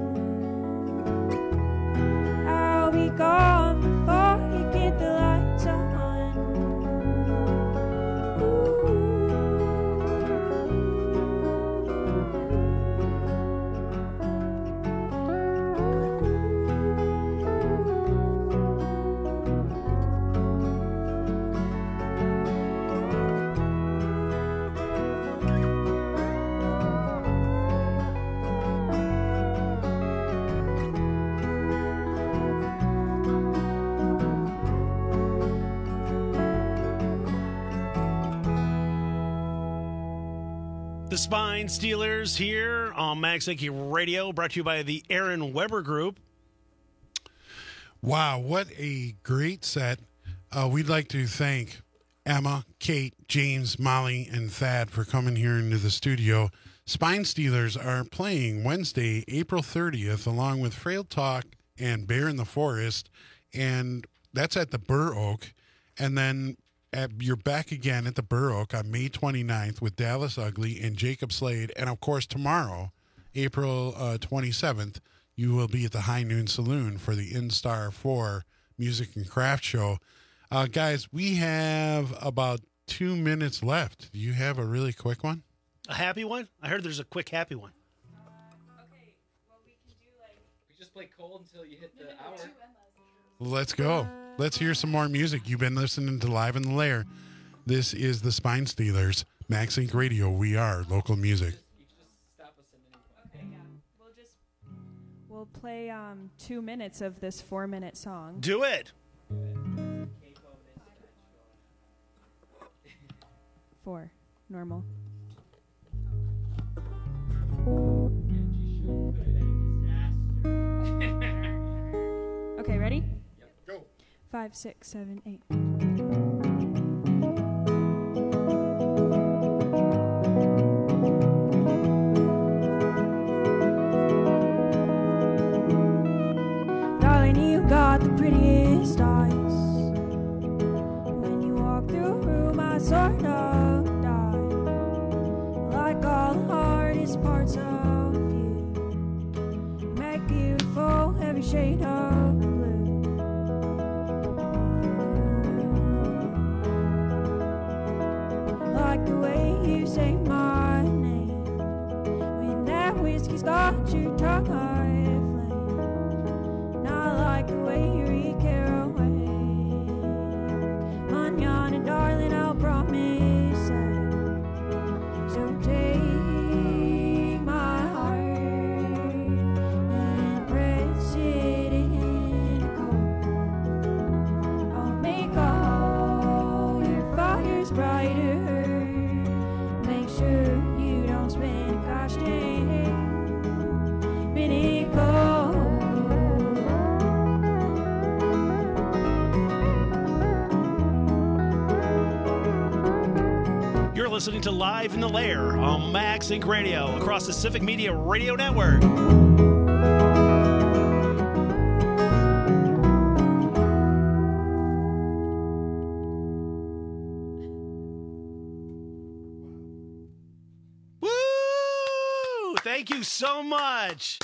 [SPEAKER 11] I'll be gone before you get the lights on.
[SPEAKER 7] The Spine Stealers here on Max Inc Radio, brought to you by the Aaron Weber Group.
[SPEAKER 8] Wow, what a great set. Uh, we'd like to thank Emma, Kate, James, Molly, and Thad for coming here into the studio. Spine Stealers are playing Wednesday, April thirtieth, along with Frail Talk and Bear in the Forest, and that's at the Burr Oak. And then at, you're back again at the Burr Oak on May twenty-ninth with Dallas Ugly and Jacob Slade, and of course tomorrow April uh, twenty-seventh, you will be at the High Noon Saloon for the Instar four Music and Craft Show. Uh, guys, we have about two minutes left. Do you have a really quick one?
[SPEAKER 7] A happy one? I heard there's a quick happy one.
[SPEAKER 12] We just play cold until you hit the hour.
[SPEAKER 8] Let's go. Let's hear some more music. You've been listening to Live in the Lair. This is the Spine Stealers, Max Inc Radio. We are local music.
[SPEAKER 11] We'll play um, two minutes of this four-minute song.
[SPEAKER 7] Do it.
[SPEAKER 11] Four, normal. Okay, ready?
[SPEAKER 8] Yep. Go.
[SPEAKER 11] Five, six, seven, eight. Darling, you got the prettiest eyes. When you walk through a room, I sort of die. Like all the hardest parts of you. You make beautiful every shade of blue. Like the way you say my name. When that whiskey's got your tongue, I flame. Not like the way you read caraway. Manana, darling, I'll promise that. So take my heart and press it in a cold. I'll make all your fires brighter. Make sure you don't spend a gosh dang minute cold.
[SPEAKER 7] You're listening to Live in the Lair on Max Inc Radio across the Civic Media Radio Network. Woo! Thank you so much.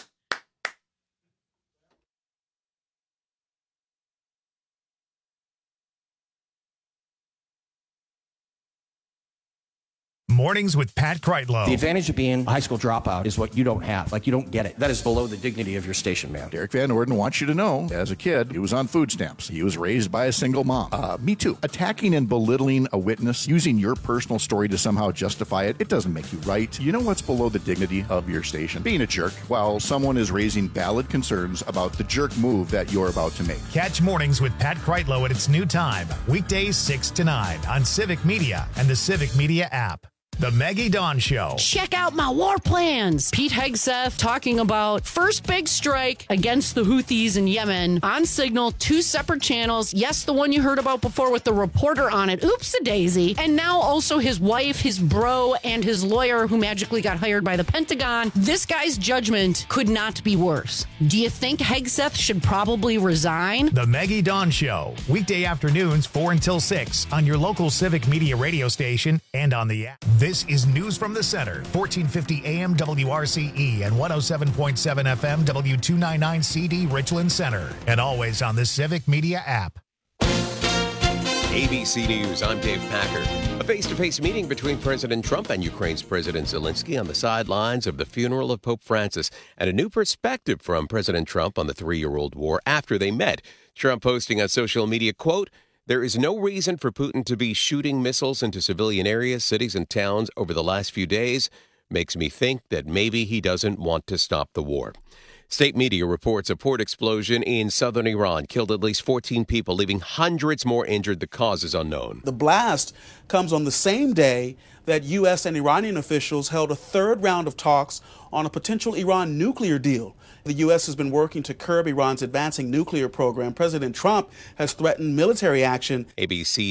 [SPEAKER 1] Mornings with Pat Kreitlow.
[SPEAKER 19] The advantage of being a high school dropout is what you don't have. Like, you don't get it. That is below the dignity of your station, man.
[SPEAKER 20] Derek Van Orden wants you to know, as a kid, he was on food stamps. He was raised by a single mom. Uh, me too. Attacking and belittling a witness, using your personal story to somehow justify it, it doesn't make you right. You know what's below the dignity of your station? Being a jerk while someone is raising valid concerns about the jerk move that you're about to make.
[SPEAKER 1] Catch Mornings with Pat Kreitlow at its new time, weekdays six to nine on Civic Media and the Civic Media app. The Maggie Dawn Show.
[SPEAKER 21] Check out my war plans. Pete Hegseth talking about first big strike against the Houthis in Yemen on Signal, two separate channels. Yes, the one you heard about before with the reporter on it. Oops-a-daisy. And now also his wife, his bro, and his lawyer who magically got hired by the Pentagon. This guy's judgment could not be worse. Do you think Hegseth should probably resign?
[SPEAKER 1] The Maggie Dawn Show. Weekday afternoons four until six on your local Civic Media radio station and on the app. This is News from the Center, fourteen fifty A M W R C E and one oh seven point seven F M W two ninety-nine C D Richland Center, and always on the Civic Media app.
[SPEAKER 2] A B C News, I'm Dave Packer. A face-to-face meeting between President Trump and Ukraine's President Zelensky on the sidelines of the funeral of Pope Francis, and a new perspective from President Trump on the three-year-old war after they met. Trump posting on social media, quote, "There is no reason for Putin to be shooting missiles into civilian areas, cities, and towns over the last few days. Makes me think that maybe he doesn't want to stop the war." State media reports a port explosion in southern Iran killed at least fourteen people, leaving hundreds more injured. The cause is unknown.
[SPEAKER 3] The blast comes on the same day that U S and Iranian officials held a third round of talks on a potential Iran nuclear deal. The U S has been working to curb Iran's advancing nuclear program. President Trump has threatened military action.
[SPEAKER 2] A B C